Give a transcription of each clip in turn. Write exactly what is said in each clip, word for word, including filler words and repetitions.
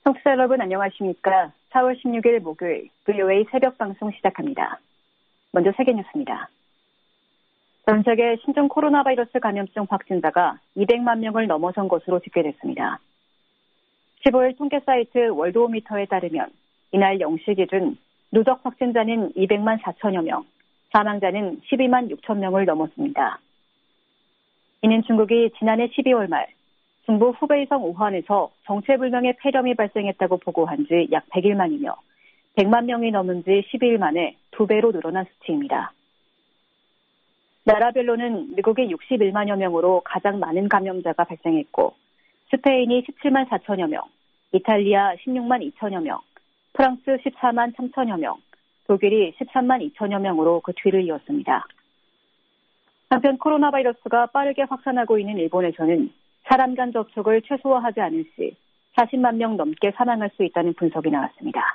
청취자 여러분 안녕하십니까? 사월 십육일 목요일 브이오에이 새벽 방송 시작합니다. 먼저 세계 뉴스입니다. 전 세계 신종 코로나 바이러스 감염증 확진자가 이백만 명을 넘어선 것으로 집계됐습니다. 십오일 통계 사이트 월드오미터에 따르면 이날 영 시 기준 누적 확진자는 이백만 사천여 명, 사망자는 십이만 육천 명을 넘었습니다. 이는 중국이 지난해 십이월 말 중부 후베이성 우한에서 정체불명의 폐렴이 발생했다고 보고한 지 약 백일 만이며 백만 명이 넘은 지 십이 일 만에 두 배로 늘어난 수치입니다. 나라별로는 미국이 육십일만여 명으로 가장 많은 감염자가 발생했고 스페인이 십칠만 사천여 명, 이탈리아 십육만 이천여 명, 프랑스 십사만 삼천여 명, 독일이 십삼만 이천여 명으로 그 뒤를 이었습니다. 한편 코로나 바이러스가 빠르게 확산하고 있는 일본에서는 사람 간 접촉을 최소화하지 않을 시 사십만 명 넘게 사망할 수 있다는 분석이 나왔습니다.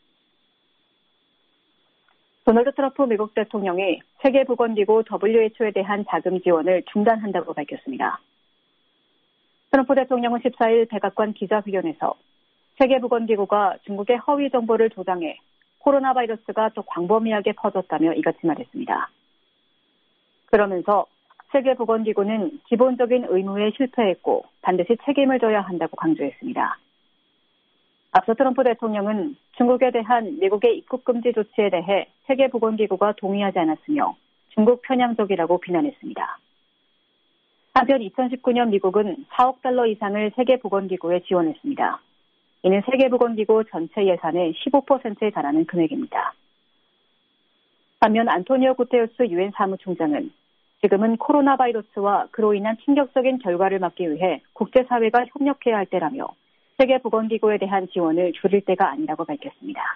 도널드 트럼프 미국 대통령이 세계보건기구 더블유에이치오에 대한 자금 지원을 중단한다고 밝혔습니다. 트럼프 대통령은 십사일 백악관 기자회견에서 세계보건기구가 중국의 허위 정보를 조장해 코로나 바이러스가 더 광범위하게 퍼졌다며 이같이 말했습니다. 그러면서 세계보건기구는 기본적인 의무에 실패했고 반드시 책임을 져야 한다고 강조했습니다. 앞서 트럼프 대통령은 중국에 대한 미국의 입국 금지 조치에 대해 세계보건기구가 동의하지 않았으며 중국 편향적이라고 비난했습니다. 한편 이천십구년 미국은 사억 달러 이상을 세계보건기구에 지원했습니다. 이는 세계보건기구 전체 예산의 십오 퍼센트에 달하는 금액입니다. 반면 안토니오 구테우스 유엔 사무총장은 지금은 코로나 바이러스와 그로 인한 충격적인 결과를 막기 위해 국제사회가 협력해야 할 때라며 세계보건기구에 대한 지원을 줄일 때가 아니라고 밝혔습니다.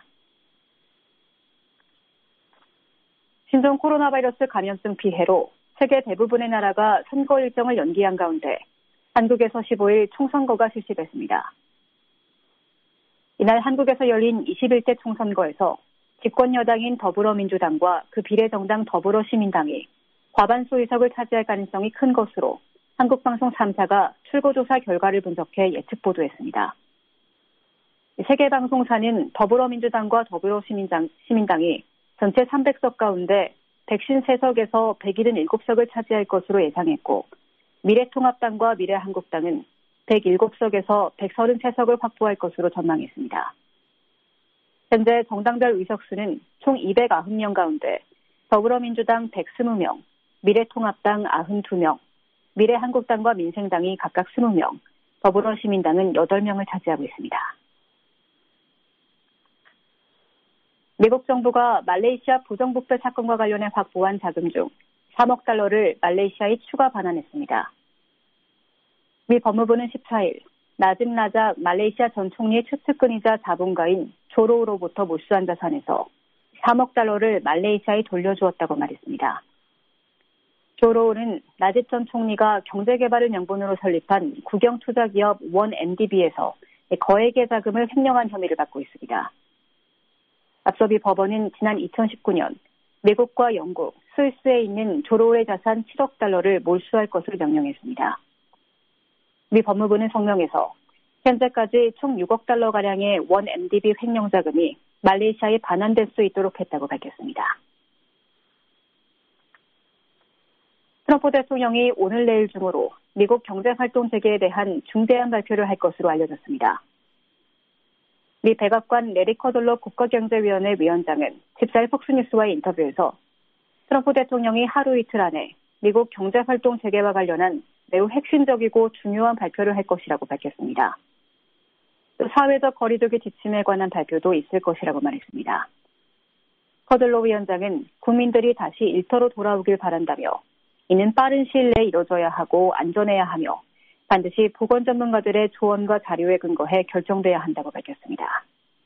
신종 코로나 바이러스 감염증 피해로 세계 대부분의 나라가 선거 일정을 연기한 가운데 한국에서 십오일 총선거가 실시됐습니다. 이날 한국에서 열린 이십일대 총선거에서 집권 여당인 더불어민주당과 그 비례정당 더불어시민당이 과반수 의석을 차지할 가능성이 큰 것으로 한국방송 삼 사가 출구조사 결과를 분석해 예측 보도했습니다. 세계방송사는 더불어민주당과 더불어시민당, 시민당이 전체 삼백 석 가운데 백오십삼 석에서 백칠십칠 석을 차지할 것으로 예상했고 미래통합당과 미래한국당은 백칠 석에서 백삼십삼 석을 확보할 것으로 전망했습니다. 현재 정당별 의석수는 총 이백구 명 가운데 더불어민주당 백이십 명, 미래통합당 구십이 명, 미래한국당과 민생당이 각각 이십 명, 더불어시민당은 여덟 명을 차지하고 있습니다. 미국 정부가 말레이시아 부정부패 사건과 관련해 확보한 자금 중 삼억 달러를 말레이시아에 추가 반환했습니다. 미 법무부는 십사일 나집 라작 말레이시아 전 총리의 최측근이자 자본가인 조로우로부터 몰수한 자산에서 삼억 달러를 말레이시아에 돌려주었다고 말했습니다. 조로우는 나집 전 총리가 경제개발을 명분으로 설립한 국영투자기업 원엠디비에서 거액의 자금을 횡령한 혐의를 받고 있습니다. 앞서 미 법원은 지난 이천십구년 미국과 영국, 스위스에 있는 조로우의 자산 칠억 달러를 몰수할 것을 명령했습니다. 미 법무부는 성명에서 현재까지 총 육억 달러가량의 원엠디비 횡령 자금이 말레이시아에 반환될 수 있도록 했다고 밝혔습니다. 트럼프 대통령이 오늘 내일 중으로 미국 경제활동 재개에 대한 중대한 발표를 할 것으로 알려졌습니다. 미 백악관 레리 커돌로 국가경제위원회 위원장은 십사일 폭스뉴스와의 인터뷰에서 트럼프 대통령이 하루 이틀 안에 미국 경제활동 재개와 관련한 매우 핵심적이고 중요한 발표를 할 것이라고 밝혔습니다. 또 사회적 거리두기 지침에 관한 발표도 있을 것이라고 말했습니다. 커들로 위원장은 국민들이 다시 일터로 돌아오길 바란다며 이는 빠른 시일 내에 이뤄져야 하고 안전해야 하며 반드시 보건 전문가들의 조언과 자료에 근거해 결정돼야 한다고 밝혔습니다.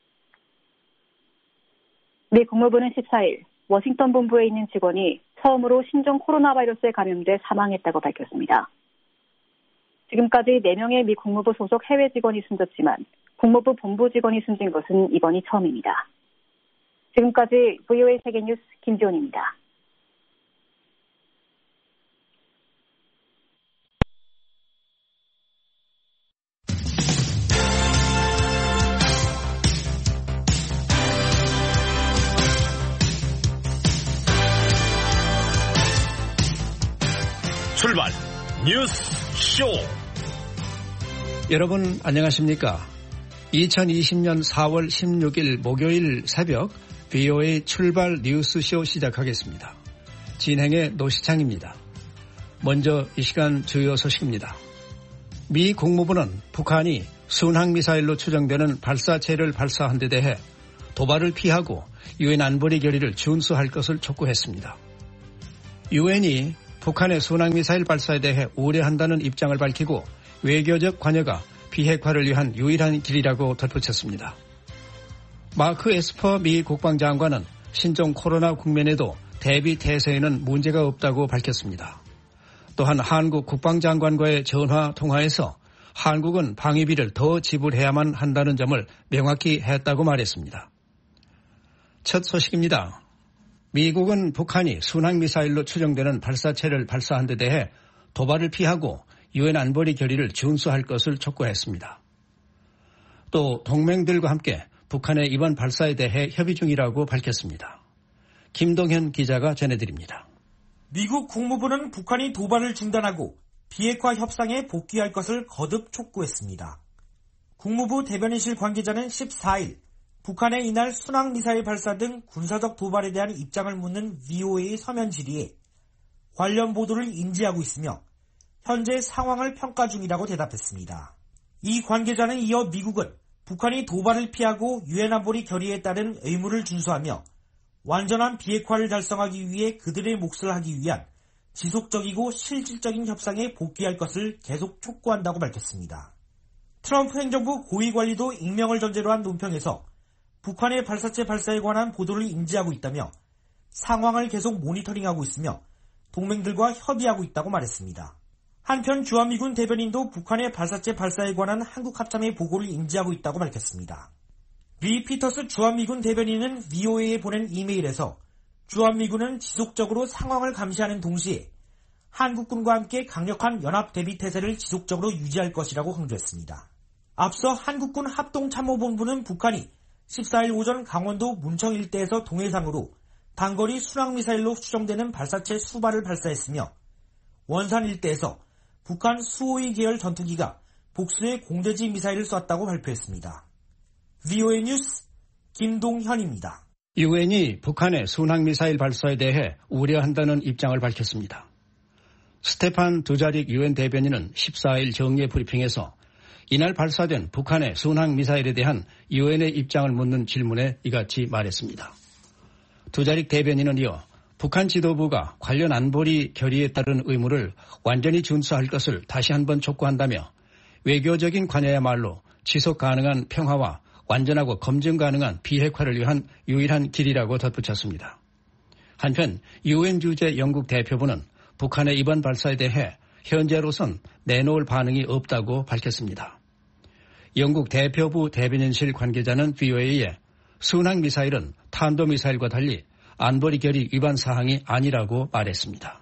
미 국무부는 십사일 워싱턴 본부에 있는 직원이 처음으로 신종 코로나 바이러스에 감염돼 사망했다고 밝혔습니다. 지금까지 네 명의 미 국무부 소속 해외 직원이 숨졌지만 국무부 본부 직원이 숨진 것은 이번이 처음입니다. 지금까지 브이오에이 세계뉴스 김지원입니다. 출발 뉴스 쇼. 여러분 안녕하십니까? 이천이십년 사월 십육일 목요일 새벽 브이오에이 출발 뉴스쇼 시작하겠습니다. 진행의 노시창입니다. 먼저 이 시간 주요 소식입니다. 미 국무부는 북한이 순항미사일로 추정되는 발사체를 발사한 데 대해 도발을 피하고 유엔 안보리 결의를 준수할 것을 촉구했습니다. 유엔이 북한의 순항미사일 발사에 대해 우려한다는 입장을 밝히고 외교적 관여가 비핵화를 위한 유일한 길이라고 덧붙였습니다. 마크 에스퍼 미 국방장관은 신종 코로나 국면에도 대비 태세에는 문제가 없다고 밝혔습니다. 또한 한국 국방장관과의 전화 통화에서 한국은 방위비를 더 지불해야만 한다는 점을 명확히 했다고 말했습니다. 첫 소식입니다. 미국은 북한이 순항미사일로 추정되는 발사체를 발사한 데 대해 도발을 피하고 유엔 안보리 결의를 준수할 것을 촉구했습니다. 또 동맹들과 함께 북한의 이번 발사에 대해 협의 중이라고 밝혔습니다. 김동현 기자가 전해드립니다. 미국 국무부는 북한이 도발을 중단하고 비핵화 협상에 복귀할 것을 거듭 촉구했습니다. 국무부 대변인실 관계자는 십사일 북한의 이날 순항미사일 발사 등 군사적 도발에 대한 입장을 묻는 브이오에이 서면 질의에 관련 보도를 인지하고 있으며 현재 상황을 평가 중이라고 대답했습니다. 이 관계자는 이어 미국은 북한이 도발을 피하고 유엔 안보리 결의에 따른 의무를 준수하며 완전한 비핵화를 달성하기 위해 그들의 몫을 하기 위한 지속적이고 실질적인 협상에 복귀할 것을 계속 촉구한다고 밝혔습니다. 트럼프 행정부 고위관리도 익명을 전제로 한 논평에서 북한의 발사체 발사에 관한 보도를 인지하고 있다며 상황을 계속 모니터링하고 있으며 동맹들과 협의하고 있다고 말했습니다. 한편 주한미군 대변인도 북한의 발사체 발사에 관한 한국 합참의 보고를 인지하고 있다고 밝혔습니다. 리 피터스 주한미군 대변인은 브이오에이에 보낸 이메일에서 주한미군은 지속적으로 상황을 감시하는 동시에 한국군과 함께 강력한 연합 대비 태세를 지속적으로 유지할 것이라고 강조했습니다. 앞서 한국군 합동참모본부는 북한이 십사일 오전 강원도 문청 일대에서 동해상으로 단거리 순항미사일로 추정되는 발사체 수발을 발사했으며 원산 일대에서 북한 수호이 계열 전투기가 복수의 공대지 미사일을 쐈다고 발표했습니다. 브이오에이 뉴스 김동현입니다. 유엔이 북한의 순항미사일 발사에 대해 우려한다는 입장을 밝혔습니다. 스테판 두자릭 유엔 대변인은 십사일 정례 브리핑에서 이날 발사된 북한의 순항미사일에 대한 유엔의 입장을 묻는 질문에 이같이 말했습니다. 두자릭 대변인은 이어 북한 지도부가 관련 안보리 결의에 따른 의무를 완전히 준수할 것을 다시 한번 촉구한다며 외교적인 관여야말로 지속 가능한 평화와 완전하고 검증 가능한 비핵화를 위한 유일한 길이라고 덧붙였습니다. 한편 유엔 주재 영국 대표부는 북한의 이번 발사에 대해 현재로선 내놓을 반응이 없다고 밝혔습니다. 영국 대표부 대변인실 관계자는 브이오에이에 순항미사일은 탄도미사일과 달리 안보리 결의 위반 사항이 아니라고 말했습니다.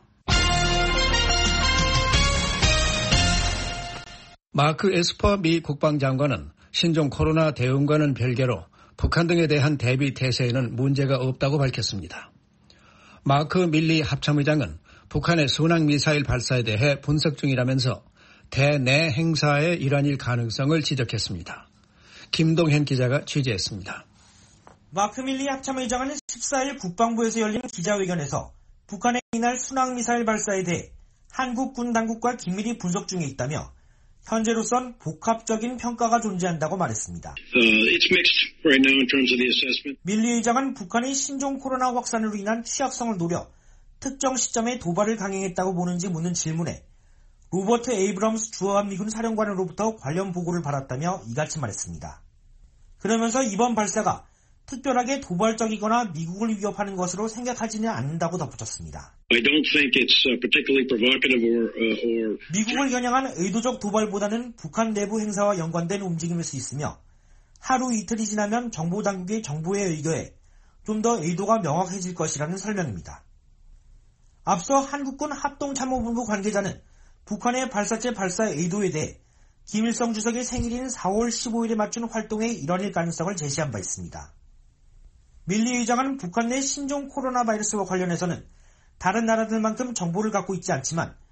마크 에스퍼 미 국방장관은 신종 코로나 대응과는 별개로 북한 등에 대한 대비 태세에는 문제가 없다고 밝혔습니다. 마크 밀리 합참의장은 북한의 순항미사일 발사에 대해 분석 중이라면서 대내 행사의 일환일 가능성을 지적했습니다. 김동현 기자가 취재했습니다. 마크 밀리 합참의장은 십사일 국방부에서 열린 기자회견에서 북한의 이날 순항미사일 발사에 대해 한국 군 당국과 긴밀히 분석 중에 있다며 현재로선 복합적인 평가가 존재한다고 말했습니다. Uh, it's mixed right now in terms of the assessment. 밀리 의장은 북한이 신종 코로나 확산으로 인한 취약성을 노려 특정 시점에 도발을 강행했다고 보는지 묻는 질문에 로버트 에이브럼스 주한미군 사령관으로부터 관련 보고를 받았다며 이같이 말했습니다. 그러면서 이번 발사가 특별하게 도발적이거나 미국을 위협하는 것으로 생각하지는 않는다고 덧붙였습니다. I don't think it's particularly provocative or, uh, or... 미국을 겨냥한 의도적 도발보다는 북한 내부 행사와 연관된 움직임일 수 있으며 하루 이틀이 지나면 정보당국의 정보에 의거해 좀 더 의도가 명확해질 것이라는 설명입니다. 앞서 한국군 합동참모본부 관계자는 북한의 발사체 발사 의도에 대해 김일성 주석의 생일인 사월 십오일에 맞춘 활동의 일환일 가능성을 제시한 바 있습니다. 밀리 의장은 북한 내 신종 코로나 바이러스와 관련해서는 다른 나라들만큼 정보를 갖고 있지 않지만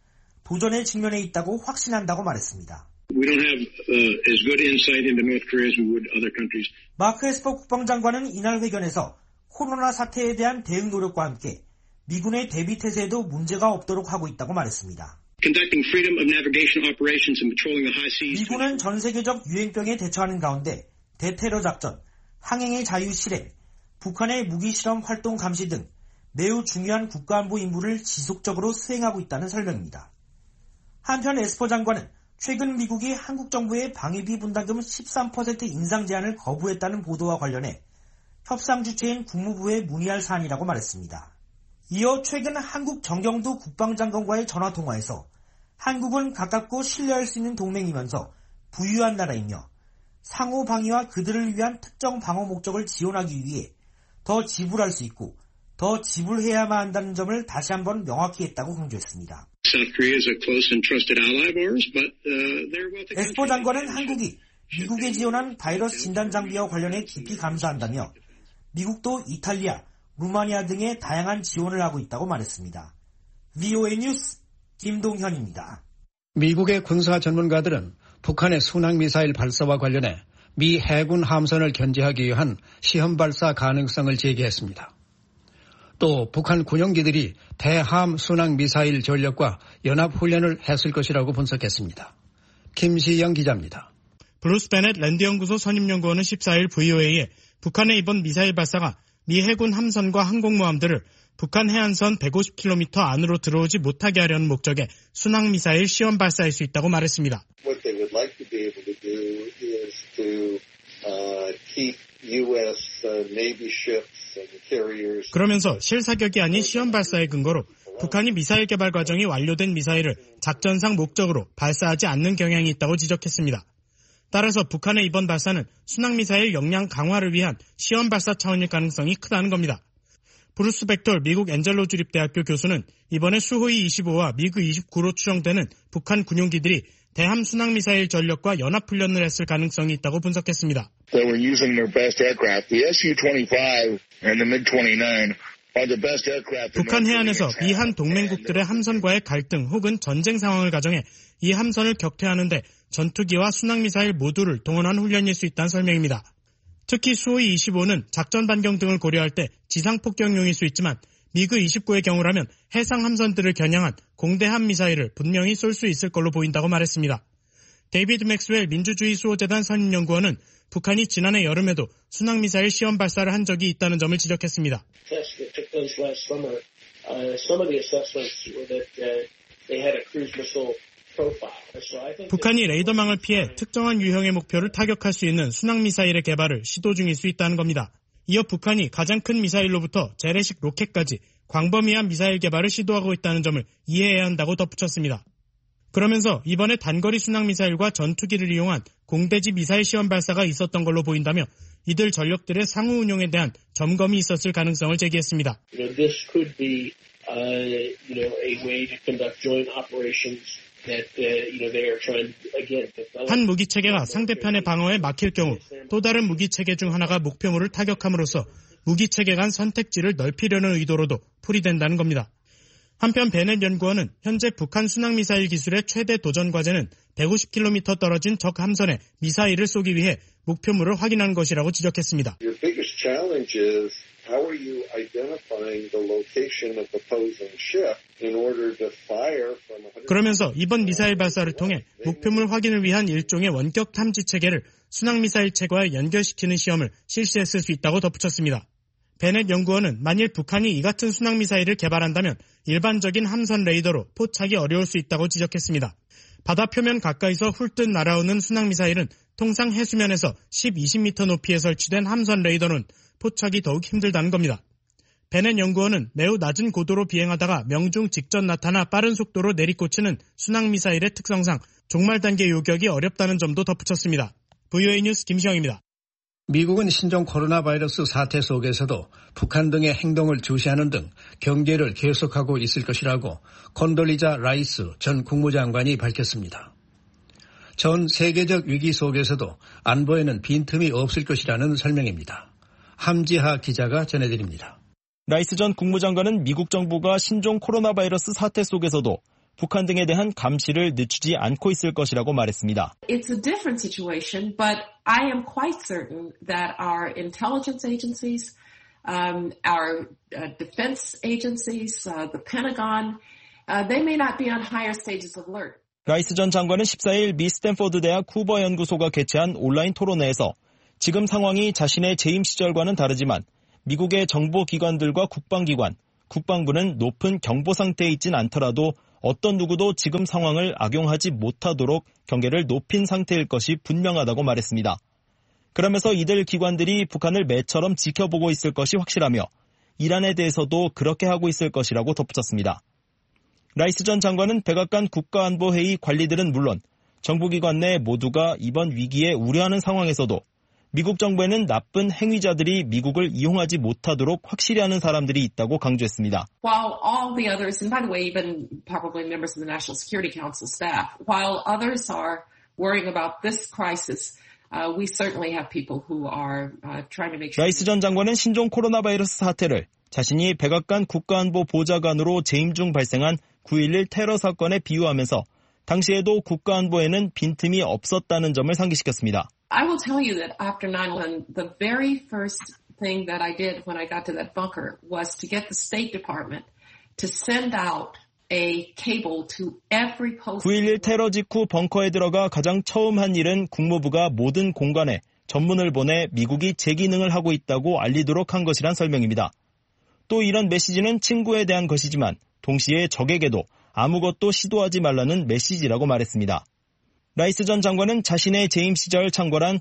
도전에 직면해 있다고 확신한다고 말했습니다. We don't have uh, as good insight into North Korea as we would other countries. 마크 에스퍼 국방장관은 이날 회견에서 코로나 사태에 대한 대응 노력과 함께 미군의 대비 태세에도 문제가 없도록 하고 있다고 말했습니다. Conducting freedom of navigation operations and patrolling the high seas. 미군은 전 세계적 유행병에 대처하는 가운데 대테러 작전, 항행의 자유 실행, 북한의 무기 실험 활동 감시 등 매우 중요한 국가안보 임무를 지속적으로 수행하고 있다는 설명입니다. 한편 에스퍼 장관은 최근 미국이 한국 정부의 방위비 분담금 십삼 퍼센트 인상 제안을 거부했다는 보도와 관련해 협상 주체인 국무부에 문의할 사안이라고 말했습니다. 이어 최근 한국 정경두 국방장관과의 전화통화에서 한국은 가깝고 신뢰할 수 있는 동맹이면서 부유한 나라이며 상호 방위와 그들을 위한 특정 방어 목적을 지원하기 위해 더 지불할 수 있고 더 지불해야만 한다는 점을 다시 한번 명확히 했다고 강조했습니다. 에스퍼 장관은 한국이 미국에 지원한 바이러스 진단 장비와 관련해 깊이 감사한다며 미국도 이탈리아, 루마니아 등의 다양한 지원을 하고 있다고 말했습니다. 브이오에이 뉴스 김동현입니다. 미국의 군사 전문가들은 북한의 순항미사일 발사와 관련해 미 해군 함선을 견제하기 위한 시험 발사 가능성을 제기했습니다. 또 북한 군용기들이 대함 순항미사일 전력과 연합훈련을 했을 것이라고 분석했습니다. 김시영 기자입니다. 브루스 베넷 랜드연구소 선임연구원은 십사일 브이오에이에 북한의 이번 미사일 발사가 미 해군 함선과 항공모함들을 북한 해안선 백오십 킬로미터 안으로 들어오지 못하게 하려는 목적의 순항미사일 시험 발사일 수 있다고 말했습니다. What they would like to be able to do is to uh, keep U.S. Uh, Navy ships and carriers. 그러면서 실사격이 아닌 시험 발사의 근거로 북한이 미사일 개발 과정이 완료된 미사일을 작전상 목적으로 발사하지 않는 경향이 있다고 지적했습니다. 따라서 북한의 이번 발사는 순항미사일 역량 강화를 위한 시험 발사 차원일 가능성이 크다는 겁니다. 브루스 벡톨 미국 엔젤로 주립대학교 교수는 이번에 수호이 이십오와 미그 이십구로 추정되는 북한 군용기들이 대함 순항미사일 전력과 연합훈련을 했을 가능성이 있다고 분석했습니다. They were using their best aircraft. The 에스 유 이십오 and the 미그 이십구 are the best aircraft. 북한 해안에서 미한 동맹국들의 함선과의 갈등 혹은 전쟁 상황을 가정해 이 함선을 격퇴하는데 전투기와 순항미사일 모두를 동원한 훈련일 수 있다는 설명입니다. 특히 수호이 이십오는 작전 반경 등을 고려할 때 지상폭격용일 수 있지만 미그 이십구의 경우라면 해상 함선들을 겨냥한 공대함 미사일을 분명히 쏠 수 있을 걸로 보인다고 말했습니다. 데이비드 맥스웰 민주주의 수호재단 선임연구원은 북한이 지난해 여름에도 순항미사일 시험 발사를 한 적이 있다는 점을 지적했습니다. 북한이 레이더망을 피해 특정한 유형의 목표를 타격할 수 있는 순항미사일의 개발을 시도 중일 수 있다는 겁니다. 이어 북한이 가장 큰 미사일로부터 재래식 로켓까지 광범위한 미사일 개발을 시도하고 있다는 점을 이해해야 한다고 덧붙였습니다. 그러면서 이번에 단거리 순항미사일과 전투기를 이용한 공대지 미사일 시험 발사가 있었던 걸로 보인다며 이들 전력들의 상호 운용에 대한 점검이 있었을 가능성을 제기했습니다. You know, this could be, uh, you know, a way to conduct joint operations. 한 무기체계가 상대편의 방어에 막힐 경우 또 다른 무기체계 중 하나가 목표물을 타격함으로써 무기체계 간 선택지를 넓히려는 의도로도 풀이된다는 겁니다. 한편 베넷 연구원은 현재 북한 순항미사일 기술의 최대 도전 과제는 백오십 킬로미터 떨어진 적 함선에 미사일을 쏘기 위해 목표물을 확인하는 것이라고 지적했습니다. Your biggest challenge is how are you identifying the location of the opposing ship in order to fire from one hundred 그러면서 이번 미사일 발사를 통해 목표물 확인을 위한 일종의 원격 탐지 체계를 순항미사일 체계와 연결시키는 시험을 실시했을 수 있다고 덧붙였습니다. 베넷 연구원은 만일 북한이 이 같은 순항미사일을 개발한다면 일반적인 함선 레이더로 포착이 어려울 수 있다고 지적했습니다. 바다 표면 가까이서 훌듯 날아오는 순항미사일은 통상 해수면에서 십, 이십 미터 높이에 설치된 함선 레이더는 포착이 더욱 힘들다는 겁니다. 베넷 연구원은 매우 낮은 고도로 비행하다가 명중 직전 나타나 빠른 속도로 내리꽂히는 순항미사일의 특성상 종말 단계 요격이 어렵다는 점도 덧붙였습니다. 브이오에이 뉴스 김시영입니다. 미국은 신종 코로나 바이러스 사태 속에서도 북한 등의 행동을 주시하는 등 경계를 계속하고 있을 것이라고 콘돌리자 라이스 전 국무장관이 밝혔습니다. 전 세계적 위기 속에서도 안보에는 빈틈이 없을 것이라는 설명입니다. 함지하 기자가 전해드립니다. 라이스 전 국무장관은 미국 정부가 신종 코로나 바이러스 사태 속에서도 북한 등에 대한 감시를 늦추지 않고 있을 것이라고 말했습니다. It's a different situation, but I am quite certain that our intelligence agencies, um, our uh, defense agencies, uh, the Pentagon, uh, they may not be on higher stages of alert. 라이스 전 장관은 십사일 미 스탠포드 대학 쿠버 연구소가 개최한 온라인 토론회에서 지금 상황이 자신의 재임 시절과는 다르지만 미국의 정보기관들과 국방기관, 국방부는 높은 경보 상태에 있진 않더라도 어떤 누구도 지금 상황을 악용하지 못하도록 경계를 높인 상태일 것이 분명하다고 말했습니다. 그러면서 이들 기관들이 북한을 매처럼 지켜보고 있을 것이 확실하며 이란에 대해서도 그렇게 하고 있을 것이라고 덧붙였습니다. 라이스 전 장관은 백악관 국가안보회의 관리들은 물론 정부기관 내 모두가 이번 위기에 우려하는 상황에서도 미국 정부에는 나쁜 행위자들이 미국을 이용하지 못하도록 확실히 하는 사람들이 있다고 강조했습니다. While all the others, and by the way, even probably members of the National Security Council staff, while others are worrying about this crisis, uh, we certainly have people who are uh, trying to make sure. 라이스 전 장관은 신종 코로나 바이러스 사태를 자신이 백악관 국가안보 보좌관으로 재임 중 발생한 구일일 테러 사건에 비유하면서 당시에도 국가안보에는 빈틈이 없었다는 점을 상기시켰습니다. I will tell you that after nine eleven, the very first thing that I did when I got to that bunker was to get the State Department to send out a cable to every post. 구일일 테러 직후 벙커에 들어가 가장 처음 한 일은 국무부가 모든 공간에 전문을 보내 미국이 재기능을 하고 있다고 알리도록 한 것이란 설명입니다. 또 이런 메시지는 친구에 대한 것이지만 동시에 적에게도 아무것도 시도하지 말라는 메시지라고 말했습니다. 라이스 전 장관은 자신의 재임 시절 창궐한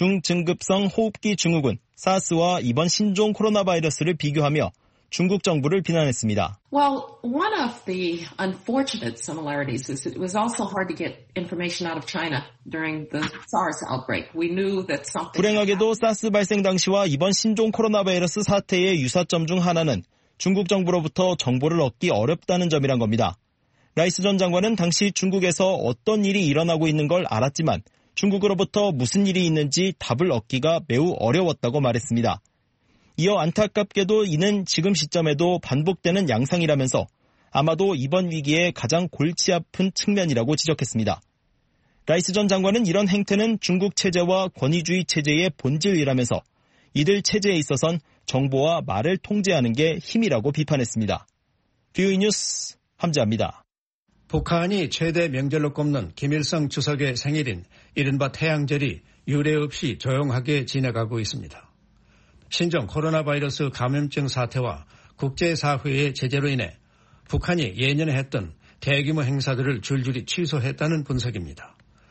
중증급성 호흡기 증후군 사스와 이번 신종 코로나 바이러스를 비교하며 중국 정부를 비난했습니다. Well, one of the unfortunate similarities is it was also hard to get information out of China during the SARS outbreak. We knew that something. 불행하게도 사스 발생 당시와 이번 신종 코로나 바이러스 사태의 유사점 중 하나는 중국 정부로부터 정보를 얻기 어렵다는 점이란 겁니다. 라이스 전 장관은 당시 중국에서 어떤 일이 일어나고 있는 걸 알았지만 중국으로부터 무슨 일이 있는지 답을 얻기가 매우 어려웠다고 말했습니다. 이어 안타깝게도 이는 지금 시점에도 반복되는 양상이라면서 아마도 이번 위기의 가장 골치 아픈 측면이라고 지적했습니다. 라이스 전 장관은 이런 행태는 중국 체제와 권위주의 체제의 본질이라면서 이들 체제에 있어선 정보와 말을 통제하는 게 힘이라고 비판했습니다. 뷰이 뉴스 함재합니다. 북한이 최대 명절로 꼽는 김일성 주석의 생일인 이른바 태양절이 유례 없이 조용하게 지나가고 있습니다. 신종 코로나 바이러스 감염증 사태와 국제사회의 제재로 인해 북한이 예년에 했던 대규모 행사들을 줄줄이 취소했다는 분석입니다.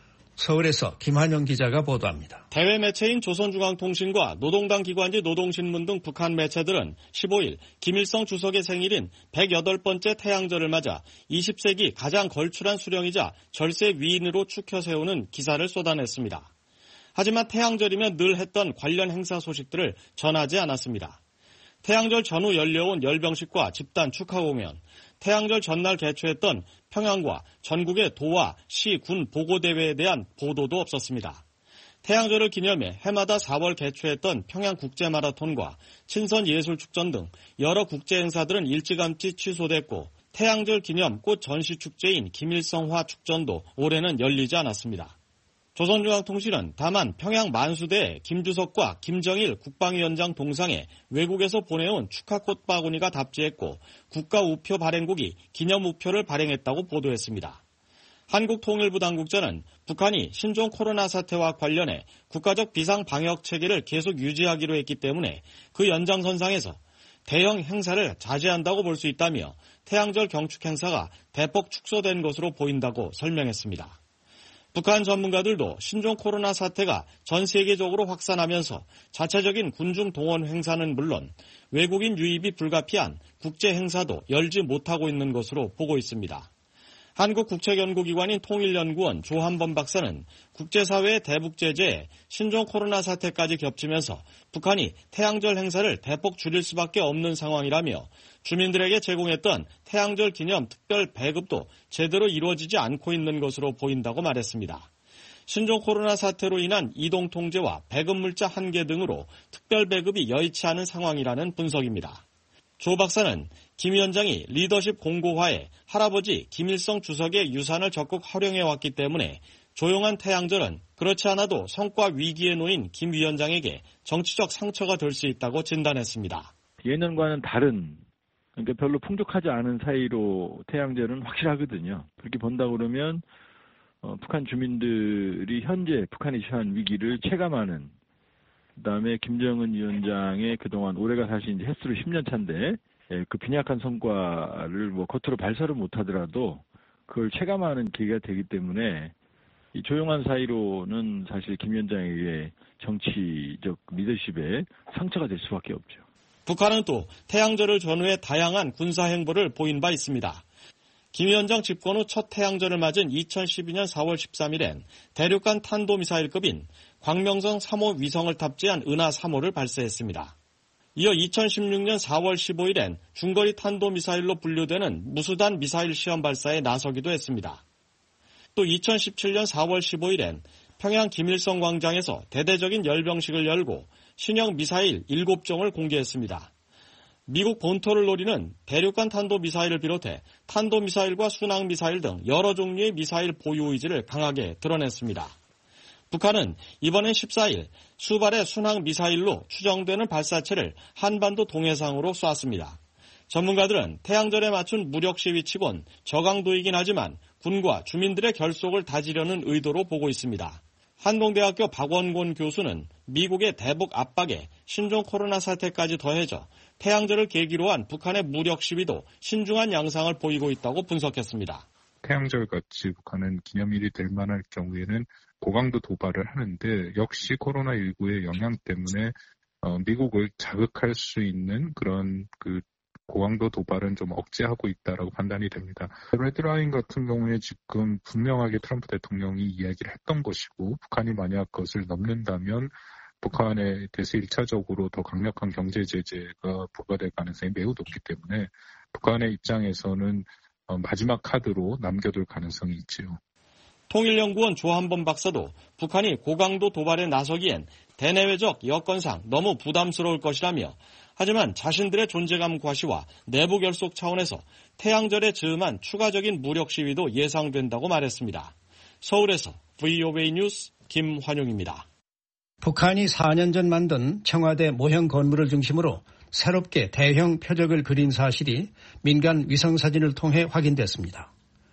서울에서 김한영 기자가 보도합니다. 대외 매체인 조선중앙통신과 노동당 기관지 노동신문 등 북한 매체들은 십오일 김일성 주석의 생일인 백여덟 번째 태양절을 맞아 이십 세기 가장 걸출한 수령이자 절세 위인으로 추켜 세우는 기사를 쏟아냈습니다. 하지만 태양절이면 늘 했던 관련 행사 소식들을 전하지 않았습니다. 태양절 전후 열려온 열병식과 집단 축하 공연, 태양절 전날 개최했던 평양과 전국의 도와 시, 군 보고대회에 대한 보도도 없었습니다. 태양절을 기념해 해마다 사월 개최했던 평양국제마라톤과 친선예술축전 등 여러 국제행사들은 일찌감치 취소됐고 태양절 기념 꽃 전시축제인 김일성화 축전도 올해는 열리지 않았습니다. 조선중앙통신은 다만 평양 만수대에 김주석과 김정일 국방위원장 동상에 외국에서 보내온 축하꽃 바구니가 답지했고 국가우표 발행국이 기념우표를 발행했다고 보도했습니다. 한국통일부 당국자는 북한이 신종 코로나 사태와 관련해 국가적 비상방역 체계를 계속 유지하기로 했기 때문에 그 연장선상에서 대형 행사를 자제한다고 볼 수 있다며 태양절 경축 행사가 대폭 축소된 것으로 보인다고 설명했습니다. 북한 전문가들도 신종 코로나 사태가 전 세계적으로 확산하면서 자체적인 군중 동원 행사는 물론 외국인 유입이 불가피한 국제 행사도 열지 못하고 있는 것으로 보고 있습니다. 한국국책연구기관인 통일연구원 조한범 박사는 국제사회의 대북 제재에 신종 코로나 사태까지 겹치면서 북한이 태양절 행사를 대폭 줄일 수밖에 없는 상황이라며 주민들에게 제공했던 태양절 기념 특별 배급도 제대로 이루어지지 않고 있는 것으로 보인다고 말했습니다. 신종 코로나 사태로 인한 이동 통제와 배급 물자 한계 등으로 특별 배급이 여의치 않은 상황이라는 분석입니다. 조 박사는 김 위원장이 리더십 공고화에 할아버지 김일성 주석의 유산을 적극 활용해왔기 때문에 조용한 태양절은 그렇지 않아도 성과 위기에 놓인 김 위원장에게 정치적 상처가 될 수 있다고 진단했습니다. 예년과는 다른, 그러니까 별로 풍족하지 않은 사이로 태양절은 확실하거든요. 그렇게 본다 그러면 어, 북한 주민들이 현재 북한이 처한 위기를 체감하는, 그다음에 김정은 위원장의 그동안 올해가 사실 이제 횟수로 십 년 차인데 예, 그 빈약한 성과를 뭐 겉으로 발설을 못하더라도 그걸 체감하는 계기가 되기 때문에 이 조용한 사이로는 사실 김 위원장에게 정치적 리더십에 상처가 될 수밖에 없죠. 북한은 또 태양절을 전후해 다양한 군사행보를 보인 바 있습니다. 김 위원장 집권 후 첫 태양절을 맞은 이천십이 년 사월 십삼일엔 대륙간 탄도미사일급인 광명성 삼 호 위성을 탑재한 은하 삼 호를 발사했습니다. 이어 이천십육 년 사월 십오일엔 중거리 탄도미사일로 분류되는 무수단 미사일 시험 발사에 나서기도 했습니다. 또 이천십칠 년 사월 십오일엔 평양 김일성 광장에서 대대적인 열병식을 열고 신형 미사일 일곱 종을 공개했습니다. 미국 본토를 노리는 대륙간 탄도미사일을 비롯해 탄도미사일과 순항미사일 등 여러 종류의 미사일 보유 의지를 강하게 드러냈습니다. 북한은 이번엔 십사일 수발의 순항미사일로 추정되는 발사체를 한반도 동해상으로 쐈습니다. 전문가들은 태양절에 맞춘 무력 시위치곤 저강도이긴 하지만 군과 주민들의 결속을 다지려는 의도로 보고 있습니다. 한동대학교 박원곤 교수는 미국의 대북 압박에 신종 코로나 사태까지 더해져 태양절을 계기로 한 북한의 무력 시위도 신중한 양상을 보이고 있다고 분석했습니다. 태양절같이 북한은 기념일이 될 만할 경우에는 고강도 도발을 하는데 역시 코로나십구의 영향 때문에 어, 미국을 자극할 수 있는 그런 그 고강도 도발은 좀 억제하고 있다라고 판단이 됩니다. 레드라인 같은 경우에 지금 분명하게 트럼프 대통령이 이야기를 했던 것이고 북한이 만약 그것을 넘는다면 북한에 대해서 일차적으로 더 강력한 경제 제재가 부과될 가능성이 매우 높기 때문에 북한의 입장에서는 마지막 카드로 남겨둘 가능성이 있지요. 통일연구원 조한범 박사도 북한이 고강도 도발에 나서기엔 대내외적 여건상 너무 부담스러울 것이라며 하지만 자신들의 존재감 과시와 내부 결속 차원에서 태양절에 즈음한 추가적인 무력 시위도 예상된다고 말했습니다. 서울에서 브이오에이 뉴스 김환용입니다. 북한이 사 년 전 만든 청와대 모형 건물을 중심으로 새롭게 대형 표적을 그린 사실이 민간 위성사진을 통해 확인됐습니다.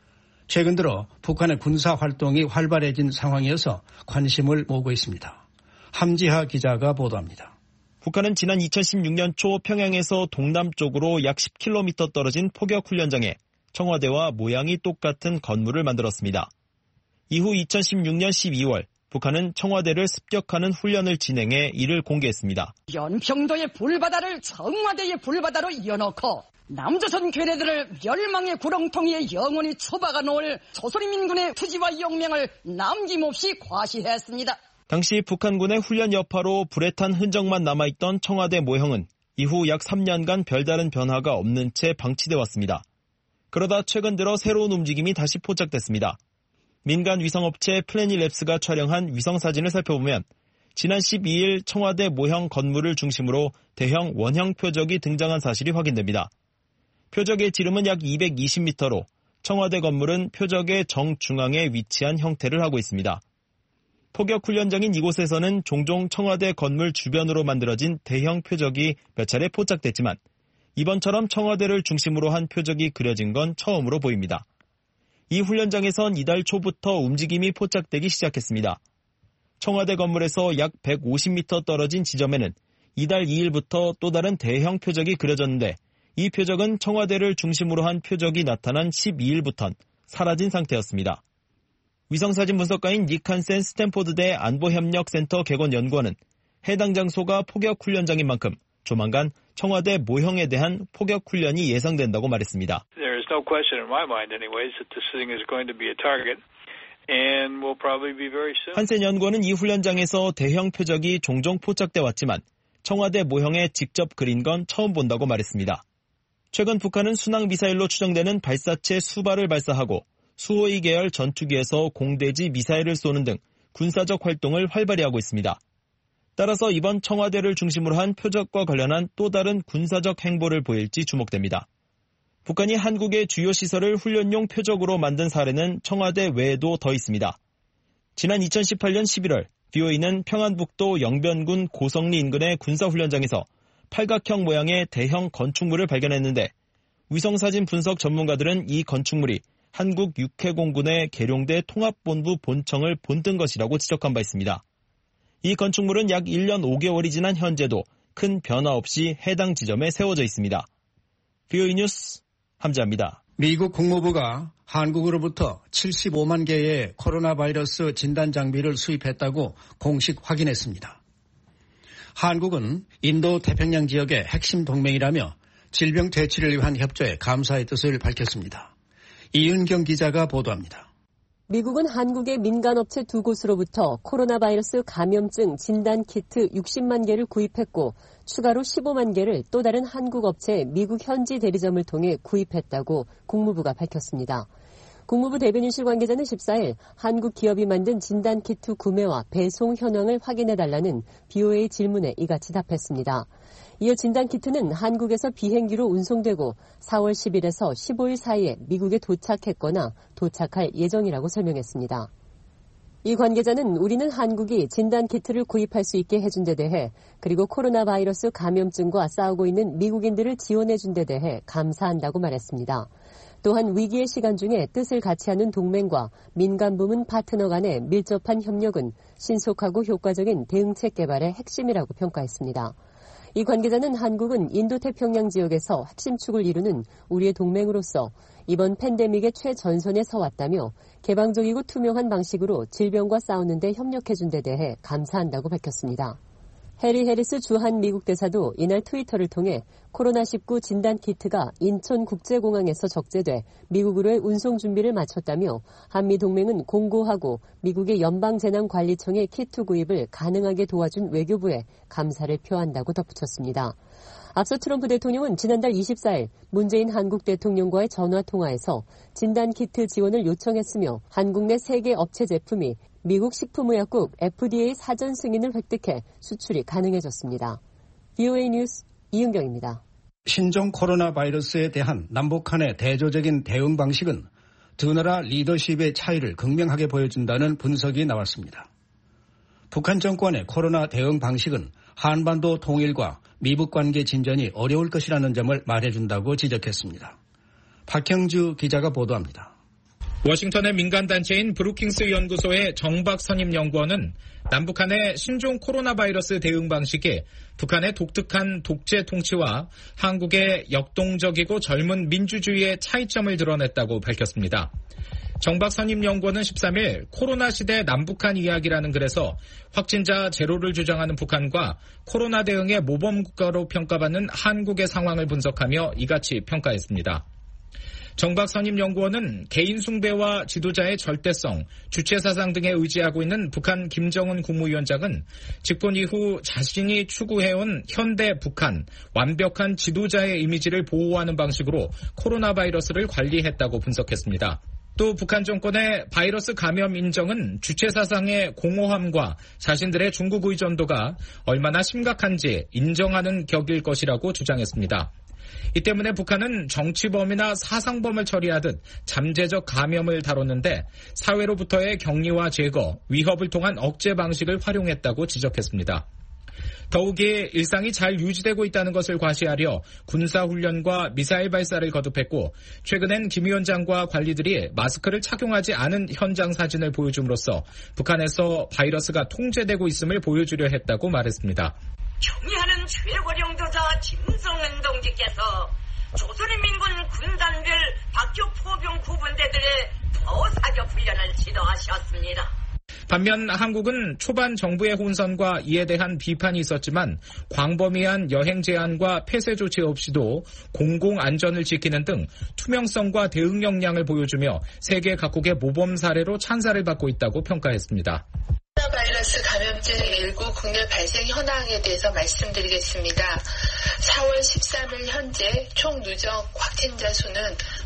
최근 들어 북한의 군사활동이 활발해진 상황이어서 관심을 모으고 있습니다. 함지하 기자가 보도합니다. 북한은 지난 이천십육 년 초 평양에서 동남쪽으로 약 십 킬로미터 떨어진 포격훈련장에 청와대와 모양이 똑같은 건물을 만들었습니다. 이후 이천십육 년 십이월 북한은 청와대를 습격하는 훈련을 진행해 이를 공개했습니다. 연평도의 불바다를 청와대의 불바다로 이어놓고 남조선 괴뢰들을 멸망의 구렁텅이에 영원히 처박아 놓을 조선인민군의 투지와 용맹을 남김없이 과시했습니다. 당시 북한군의 훈련 여파로 불에 탄 흔적만 남아있던 청와대 모형은 이후 약 삼 년간 별다른 변화가 없는 채 방치돼 왔습니다. 그러다 최근 들어 새로운 움직임이 다시 포착됐습니다. 민간 위성업체 플래닛랩스가 촬영한 위성사진을 살펴보면 지난 십이일 청와대 모형 건물을 중심으로 대형 원형 표적이 등장한 사실이 확인됩니다. 표적의 지름은 약 이백이십 미터로 청와대 건물은 표적의 정중앙에 위치한 형태를 하고 있습니다. 포격 훈련장인 이곳에서는 종종 청와대 건물 주변으로 만들어진 대형 표적이 몇 차례 포착됐지만 이번처럼 청와대를 중심으로 한 표적이 그려진 건 처음으로 보입니다. 이 훈련장에선 이달 초부터 움직임이 포착되기 시작했습니다. 청와대 건물에서 약 백오십 미터 떨어진 지점에는 이달 이일부터 또 다른 대형 표적이 그려졌는데 이 표적은 청와대를 중심으로 한 표적이 나타난 십이일부턴 사라진 상태였습니다. 위성사진 분석가인 닉 한센 스탠포드대 안보협력센터 개건연구원은 해당 장소가 포격훈련장인 만큼 조만간 청와대 모형에 대한 포격훈련이 예상된다고 말했습니다. There is no question in my mind anyways that this thing is going to be a target and will probably be very soon. 한센 연구원은 이 훈련장에서 대형 표적이 종종 포착돼 왔지만 청와대 모형에 직접 그린 건 처음 본다고 말했습니다. 최근 북한은 순항미사일로 추정되는 발사체 수발을 발사하고 수호이 계열 전투기에서 공대지 미사일을 쏘는 등 군사적 활동을 활발히 하고 있습니다. 따라서 이번 청와대를 중심으로 한 표적과 관련한 또 다른 군사적 행보를 보일지 주목됩니다. 북한이 한국의 주요 시설을 훈련용 표적으로 만든 사례는 청와대 외에도 더 있습니다. 지난 이천십팔 년 십일월 비오이는 평안북도 영변군 고성리 인근의 군사훈련장에서 팔각형 모양의 대형 건축물을 발견했는데 위성사진 분석 전문가들은 이 건축물이 한국 육해공군의 계룡대 통합본부 본청을 본뜬 것이라고 지적한 바 있습니다. 이 건축물은 약 일 년 오 개월이 지난 현재도 큰 변화 없이 해당 지점에 세워져 있습니다. 비오이 뉴스 함자입니다. 미국 국무부가 한국으로부터 칠십오만 개의 코로나 바이러스 진단 장비를 수입했다고 공식 확인했습니다. 한국은 인도 태평양 지역의 핵심 동맹이라며 질병 퇴치를 위한 협조에 감사의 뜻을 밝혔습니다. 이은경 기자가 보도합니다. 미국은 한국의 민간업체 두 곳으로부터 코로나 바이러스 감염증 진단 키트 육십만 개를 구입했고 추가로 십오만 개를 또 다른 한국 업체의 미국 현지 대리점을 통해 구입했다고 국무부가 밝혔습니다. 국무부 대변인실 관계자는 십사 일 한국 기업이 만든 진단 키트 구매와 배송 현황을 확인해달라는 비오에이 질문에 이같이 답했습니다. 이어 진단 키트는 한국에서 비행기로 운송되고 사월 십일에서 십오일 사이에 미국에 도착했거나 도착할 예정이라고 설명했습니다. 이 관계자는 우리는 한국이 진단 키트를 구입할 수 있게 해준 데 대해 그리고 코로나 바이러스 감염증과 싸우고 있는 미국인들을 지원해 준 데 대해 감사한다고 말했습니다. 또한 위기의 시간 중에 뜻을 같이 하는 동맹과 민간 부문 파트너 간의 밀접한 협력은 신속하고 효과적인 대응책 개발의 핵심이라고 평가했습니다. 이 관계자는 한국은 인도태평양 지역에서 핵심 축을 이루는 우리의 동맹으로서 이번 팬데믹의 최전선에 서왔다며 개방적이고 투명한 방식으로 질병과 싸우는 데 협력해준 데 대해 감사한다고 밝혔습니다. 해리 해리스 주한 미국 대사도 이날 트위터를 통해 코로나 십구 진단 키트가 인천국제공항에서 적재돼 미국으로의 운송 준비를 마쳤다며 한미 동맹은 공고하고 미국의 연방재난관리청의 키트 구입을 가능하게 도와준 외교부에 감사를 표한다고 덧붙였습니다. 앞서 트럼프 대통령은 지난달 이십사일 문재인 한국 대통령과의 전화통화에서 진단키트 지원을 요청했으며 한국 내 세 개 업체 제품이 미국 식품의약국 에프디에이 사전 승인을 획득해 수출이 가능해졌습니다. 비오에이 뉴스 이은경입니다. 신종 코로나 바이러스에 대한 남북한의 대조적인 대응 방식은 두 나라 리더십의 차이를 극명하게 보여준다는 분석이 나왔습니다. 북한 정권의 코로나 대응 방식은 한반도 통일과 미북 관계 진전이 어려울 것이라는 점을 말해준다고 지적했습니다. 박형주 기자가 보도합니다. 워싱턴의 민간단체인 브루킹스 연구소의 정박 선임 연구원은 남북한의 신종 코로나 바이러스 대응 방식이 북한의 독특한 독재 통치와 한국의 역동적이고 젊은 민주주의의 차이점을 드러냈다고 밝혔습니다. 정박 선임 연구원은 십삼일 코로나 시대 남북한 이야기라는 글에서 확진자 제로를 주장하는 북한과 코로나 대응의 모범국가로 평가받는 한국의 상황을 분석하며 이같이 평가했습니다. 정박 선임 연구원은 개인 숭배와 지도자의 절대성, 주체 사상 등에 의지하고 있는 북한 김정은 국무위원장은 집권 이후 자신이 추구해온 현대 북한, 완벽한 지도자의 이미지를 보호하는 방식으로 코로나 바이러스를 관리했다고 분석했습니다. 또 북한 정권의 바이러스 감염 인정은 주체 사상의 공허함과 자신들의 중국 의존도가 얼마나 심각한지 인정하는 격일 것이라고 주장했습니다. 이 때문에 북한은 정치범이나 사상범을 처리하듯 잠재적 감염을 다뤘는데 사회로부터의 격리와 제거, 위협을 통한 억제 방식을 활용했다고 지적했습니다. 더욱이 일상이 잘 유지되고 있다는 것을 과시하려 군사훈련과 미사일 발사를 거듭했고 최근엔 김 위원장과 관리들이 마스크를 착용하지 않은 현장 사진을 보여줌으로써 북한에서 바이러스가 통제되고 있음을 보여주려 했다고 말했습니다. 경의하는 최고령 도자 김성은 동지께서 조선인민군 군단별 박격 포병 구분대들의 더 사격 훈련을 지도하셨습니다. 반면 한국은 초반 정부의 혼선과 이에 대한 비판이 있었지만 광범위한 여행 제한과 폐쇄 조치 없이도 공공 안전을 지키는 등 투명성과 대응 역량을 보여주며 세계 각국의 모범 사례로 찬사를 받고 있다고 평가했습니다. 코로나 바이러스 감염증 일구 국내 발생 현황에 대해서 말씀드리겠습니다. 사월 십삼일 현재 총 누적 확진자 수는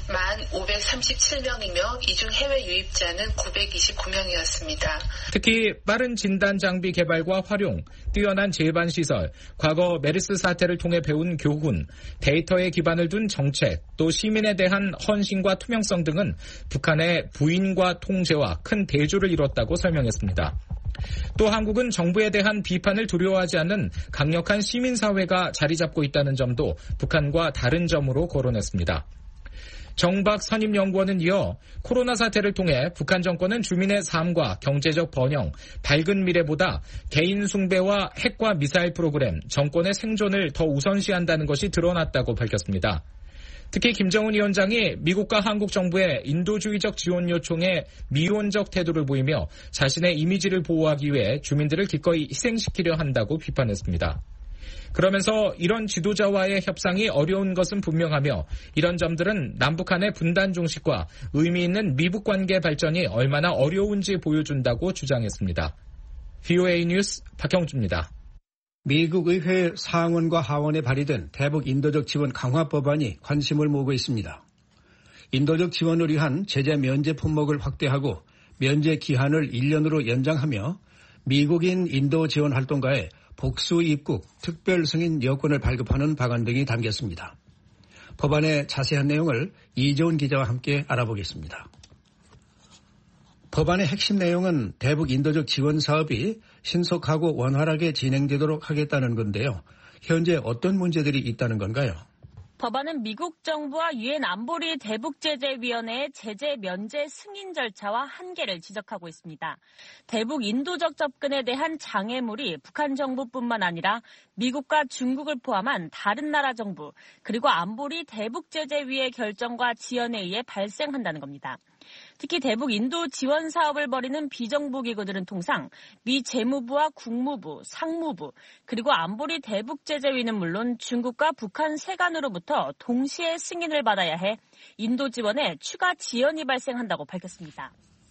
만 오백삼십칠 명이며 이 중 해외 유입자는 구백이십구 명이었습니다. 특히 빠른 진단 장비 개발과 활용, 뛰어난 제반 시설, 과거 메르스 사태를 통해 배운 교훈, 데이터에 기반을 둔 정책, 또 시민에 대한 헌신과 투명성 등은 북한의 부인과 통제와 큰 대조를 이뤘다고 설명했습니다. 또 한국은 정부에 대한 비판을 두려워하지 않는 강력한 시민사회가 자리 잡고 있다는 점도 북한과 다른 점으로 거론했습니다. 정박 선임연구원은 이어 코로나 사태를 통해 북한 정권은 주민의 삶과 경제적 번영, 밝은 미래보다 개인 숭배와 핵과 미사일 프로그램, 정권의 생존을 더 우선시한다는 것이 드러났다고 밝혔습니다. 특히 김정은 위원장이 미국과 한국 정부의 인도주의적 지원 요청에 미온적 태도를 보이며 자신의 이미지를 보호하기 위해 주민들을 기꺼이 희생시키려 한다고 비판했습니다. 그러면서 이런 지도자와의 협상이 어려운 것은 분명하며 이런 점들은 남북한의 분단 종식과 의미 있는 미북 관계 발전이 얼마나 어려운지 보여준다고 주장했습니다. 브이오에이 뉴스 박형주입니다. 미국 의회 상원과 하원에 발의된 대북 인도적 지원 강화 법안이 관심을 모으고 있습니다. 인도적 지원을 위한 제재 면제 품목을 확대하고 면제 기한을 일 년으로 연장하며 미국인 인도 지원 활동가의 복수 입국, 특별 승인 여권을 발급하는 방안 등이 담겼습니다. 법안의 자세한 내용을 이재훈 기자와 함께 알아보겠습니다. 법안의 핵심 내용은 대북 인도적 지원 사업이 신속하고 원활하게 진행되도록 하겠다는 건데요. 현재 어떤 문제들이 있다는 건가요? 법안은 미국 정부와 유엔 안보리 대북제재위원회의 제재 면제 승인 절차와 한계를 지적하고 있습니다. 대북 인도적 접근에 대한 장애물이 북한 정부뿐만 아니라 미국과 중국을 포함한 다른 나라 정부, 그리고 안보리 대북제재위의 결정과 지연에 의해 발생한다는 겁니다. 특히 대북 인도 지원 사업을 벌이는 비정부 기구들은 통상 미 재무부와 국무부, 상무부, 그리고 안보리 대북제재위는 물론 중국과 북한 세관으로부터 동시에 승인을 받아야 해 인도 지원에 추가 지연이 발생한다고 밝혔습니다.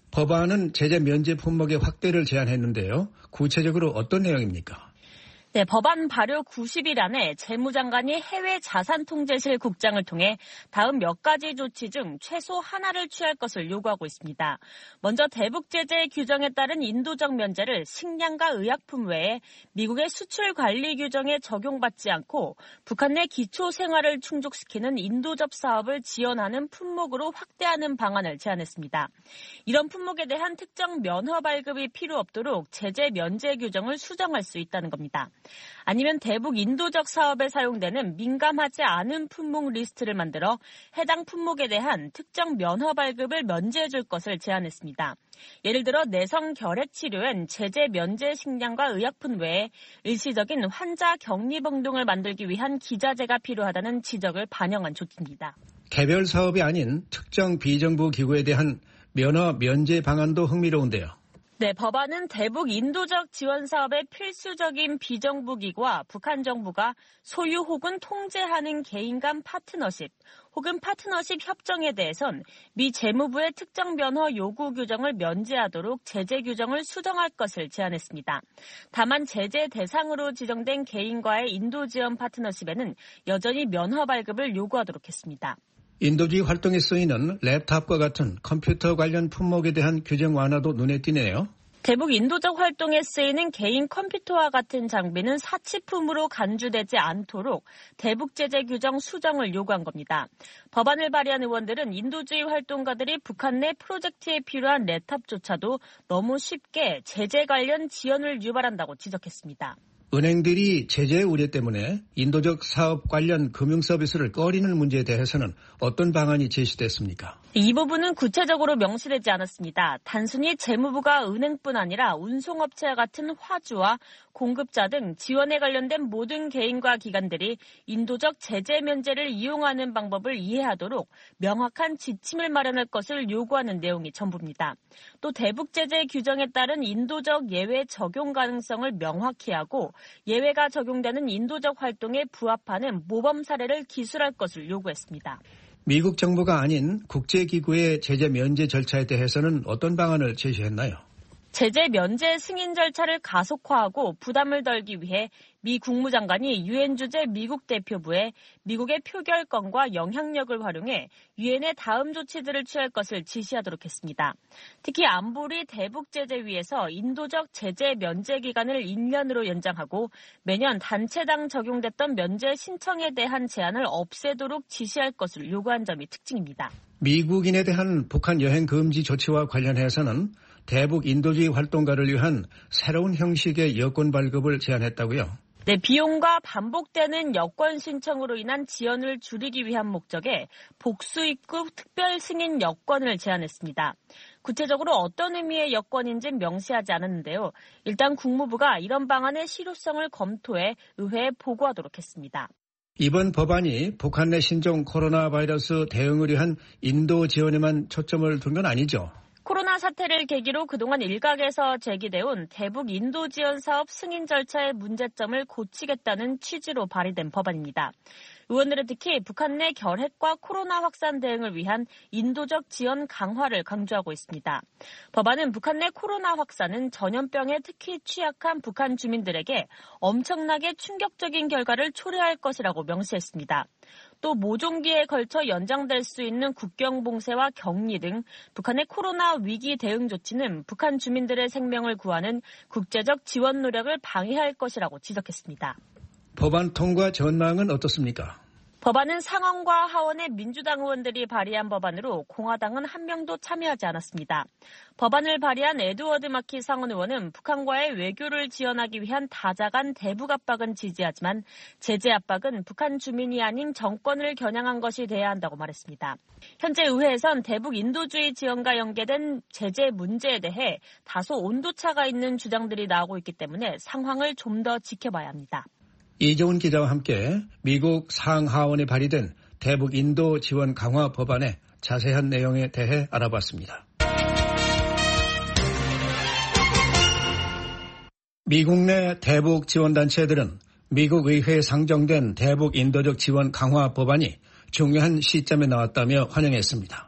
법안은 제재 면제 품목의 확대를 제안했는데요. 구체적으로 어떤 내용입니까? 네, 법안 발효 구십 일 안에 재무장관이 해외 자산통제실 국장을 통해 다음 몇 가지 조치 중 최소 하나를 취할 것을 요구하고 있습니다. 먼저 대북제재 규정에 따른 인도적 면제를 식량과 의약품 외에 미국의 수출 관리 규정에 적용받지 않고 북한 내 기초 생활을 충족시키는 인도적 사업을 지원하는 품목으로 확대하는 방안을 제안했습니다. 이런 품목에 대한 특정 면허 발급이 필요 없도록 제재 면제 규정을 수정할 수 있다는 겁니다. 아니면 대북 인도적 사업에 사용되는 민감하지 않은 품목 리스트를 만들어 해당 품목에 대한 특정 면허 발급을 면제해 줄 것을 제안했습니다. 예를 들어 내성 결핵 치료엔 제재 면제 식량과 의약품 외에 일시적인 환자 격리 병동을 만들기 위한 기자재가 필요하다는 지적을 반영한 조치입니다. 개별 사업이 아닌 특정 비정부 기구에 대한 면허 면제 방안도 흥미로운데요. 네, 법안은 대북 인도적 지원 사업의 필수적인 비정부 기구와 북한 정부가 소유 혹은 통제하는 개인 간 파트너십 혹은 파트너십 협정에 대해선 미 재무부의 특정 면허 요구 규정을 면제하도록 제재 규정을 수정할 것을 제안했습니다. 다만 제재 대상으로 지정된 개인과의 인도 지원 파트너십에는 여전히 면허 발급을 요구하도록 했습니다. 인도주의 활동에 쓰이는 랩탑과 같은 컴퓨터 관련 품목에 대한 규정 완화도 눈에 띄네요. 대북 인도적 활동에 쓰이는 개인 컴퓨터와 같은 장비는 사치품으로 간주되지 않도록 대북 제재 규정 수정을 요구한 겁니다. 법안을 발의한 의원들은 인도주의 활동가들이 북한 내 프로젝트에 필요한 랩탑조차도 너무 쉽게 제재 관련 지연을 유발한다고 지적했습니다. 은행들이 제재 우려 때문에 인도적 사업 관련 금융 서비스를 꺼리는 문제에 대해서는 어떤 방안이 제시됐습니까? 이 부분은 구체적으로 명시되지 않았습니다. 단순히 재무부가 은행뿐 아니라 운송업체와 같은 화주와 공급자 등 지원에 관련된 모든 개인과 기관들이 인도적 제재 면제를 이용하는 방법을 이해하도록 명확한 지침을 마련할 것을 요구하는 내용이 전부입니다. 또 대북 제재 규정에 따른 인도적 예외 적용 가능성을 명확히 하고 예외가 적용되는 인도적 활동에 부합하는 모범 사례를 기술할 것을 요구했습니다. 미국 정부가 아닌 국제기구의 제재 면제 절차에 대해서는 어떤 방안을 제시했나요? 제재 면제 승인 절차를 가속화하고 부담을 덜기 위해 미 국무장관이 유엔 주재 미국 대표부에 미국의 표결권과 영향력을 활용해 유엔의 다음 조치들을 취할 것을 지시하도록 했습니다. 특히 안보리 대북 제재위에서 인도적 제재 면제 기간을 일 년으로 연장하고 매년 단체당 적용됐던 면제 신청에 대한 제한을 없애도록 지시할 것을 요구한 점이 특징입니다. 미국인에 대한 북한 여행 금지 조치와 관련해서는 대북 인도주의 활동가를 위한 새로운 형식의 여권 발급을 제안했다고요? 네, 비용과 반복되는 여권 신청으로 인한 지연을 줄이기 위한 목적에 복수 입국 특별 승인 여권을 제안했습니다. 구체적으로 어떤 의미의 여권인지는 명시하지 않았는데요. 일단 국무부가 이런 방안의 실효성을 검토해 의회에 보고하도록 했습니다. 이번 법안이 북한 내 신종 코로나 바이러스 대응을 위한 인도 지원에만 초점을 둔 건 아니죠? 코로나 사태를 계기로 그동안 일각에서 제기돼온 대북 인도 지원 사업 승인 절차의 문제점을 고치겠다는 취지로 발의된 법안입니다. 의원들은 특히 북한 내 결핵과 코로나 확산 대응을 위한 인도적 지원 강화를 강조하고 있습니다. 법안은 북한 내 코로나 확산은 전염병에 특히 취약한 북한 주민들에게 엄청나게 충격적인 결과를 초래할 것이라고 명시했습니다. 또 모종기에 걸쳐 연장될 수 있는 국경 봉쇄와 격리 등 북한의 코로나 위기 대응 조치는 북한 주민들의 생명을 구하는 국제적 지원 노력을 방해할 것이라고 지적했습니다. 법안 통과 전망은 어떻습니까? 법안은 상원과 하원의 민주당 의원들이 발의한 법안으로 공화당은 한 명도 참여하지 않았습니다. 법안을 발의한 에드워드 마키 상원 의원은 북한과의 외교를 지원하기 위한 다자간 대북 압박은 지지하지만 제재 압박은 북한 주민이 아닌 정권을 겨냥한 것이 돼야 한다고 말했습니다. 현재 의회에선 대북 인도주의 지원과 연계된 제재 문제에 대해 다소 온도차가 있는 주장들이 나오고 있기 때문에 상황을 좀 더 지켜봐야 합니다. 이종훈 기자와 함께 미국 상하원에 발의된 대북 인도 지원 강화 법안의 자세한 내용에 대해 알아봤습니다. 미국 내 대북 지원단체들은 미국 의회에 상정된 대북 인도적 지원 강화 법안이 중요한 시점에 나왔다며 환영했습니다.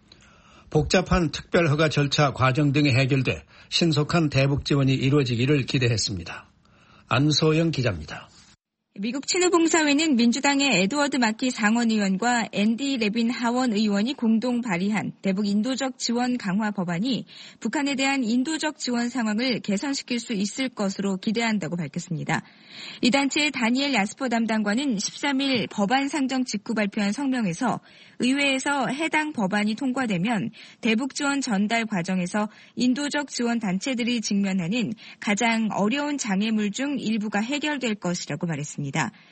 복잡한 특별허가 절차 과정 등이 해결돼 신속한 대북 지원이 이루어지기를 기대했습니다. 안소영 기자입니다. 미국 친후봉사회는 민주당의 에드워드 마키 상원 의원과 앤디 레빈 하원 의원이 공동 발의한 대북 인도적 지원 강화 법안이 북한에 대한 인도적 지원 상황을 개선시킬 수 있을 것으로 기대한다고 밝혔습니다. 이 단체의 다니엘 야스퍼 담당관은 십삼 일 법안 상정 직후 발표한 성명에서 의회에서 해당 법안이 통과되면 대북 지원 전달 과정에서 인도적 지원 단체들이 직면하는 가장 어려운 장애물 중 일부가 해결될 것이라고 말했습니다.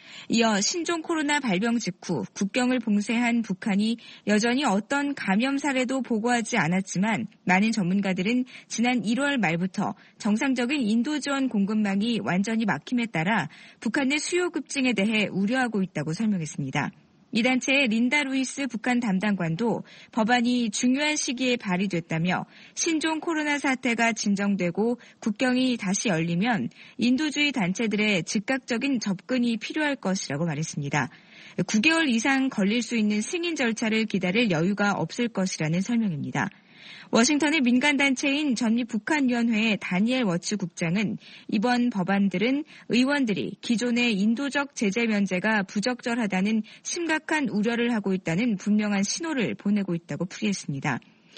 이어 신종 코로나 발병 직후 국경을 봉쇄한 북한이 여전히 어떤 감염 사례도 보고하지 않았지만 많은 전문가들은 지난 일월 말부터 정상적인 인도 지원 공급망이 완전히 막힘에 따라 북한 내 수요 급증에 대해 우려하고 있다고 설명했습니다. 이 단체의 린다 루이스 북한 담당관도 법안이 중요한 시기에 발의됐다며 신종 코로나 사태가 진정되고 국경이 다시 열리면 인도주의 단체들의 즉각적인 접근이 필요할 것이라고 말했습니다. 구 개월 이상 걸릴 수 있는 승인 절차를 기다릴 여유가 없을 것이라는 설명입니다. 워싱턴의 민간단체인 전미북한위원회의 다니엘 워츠 국장은 이번 법안들은 의원들이 기존의 인도적 제재 면제가 부적절하다는 심각한 우려를 하고 있다는 분명한 신호를 보내고 있다고 풀이했습니다.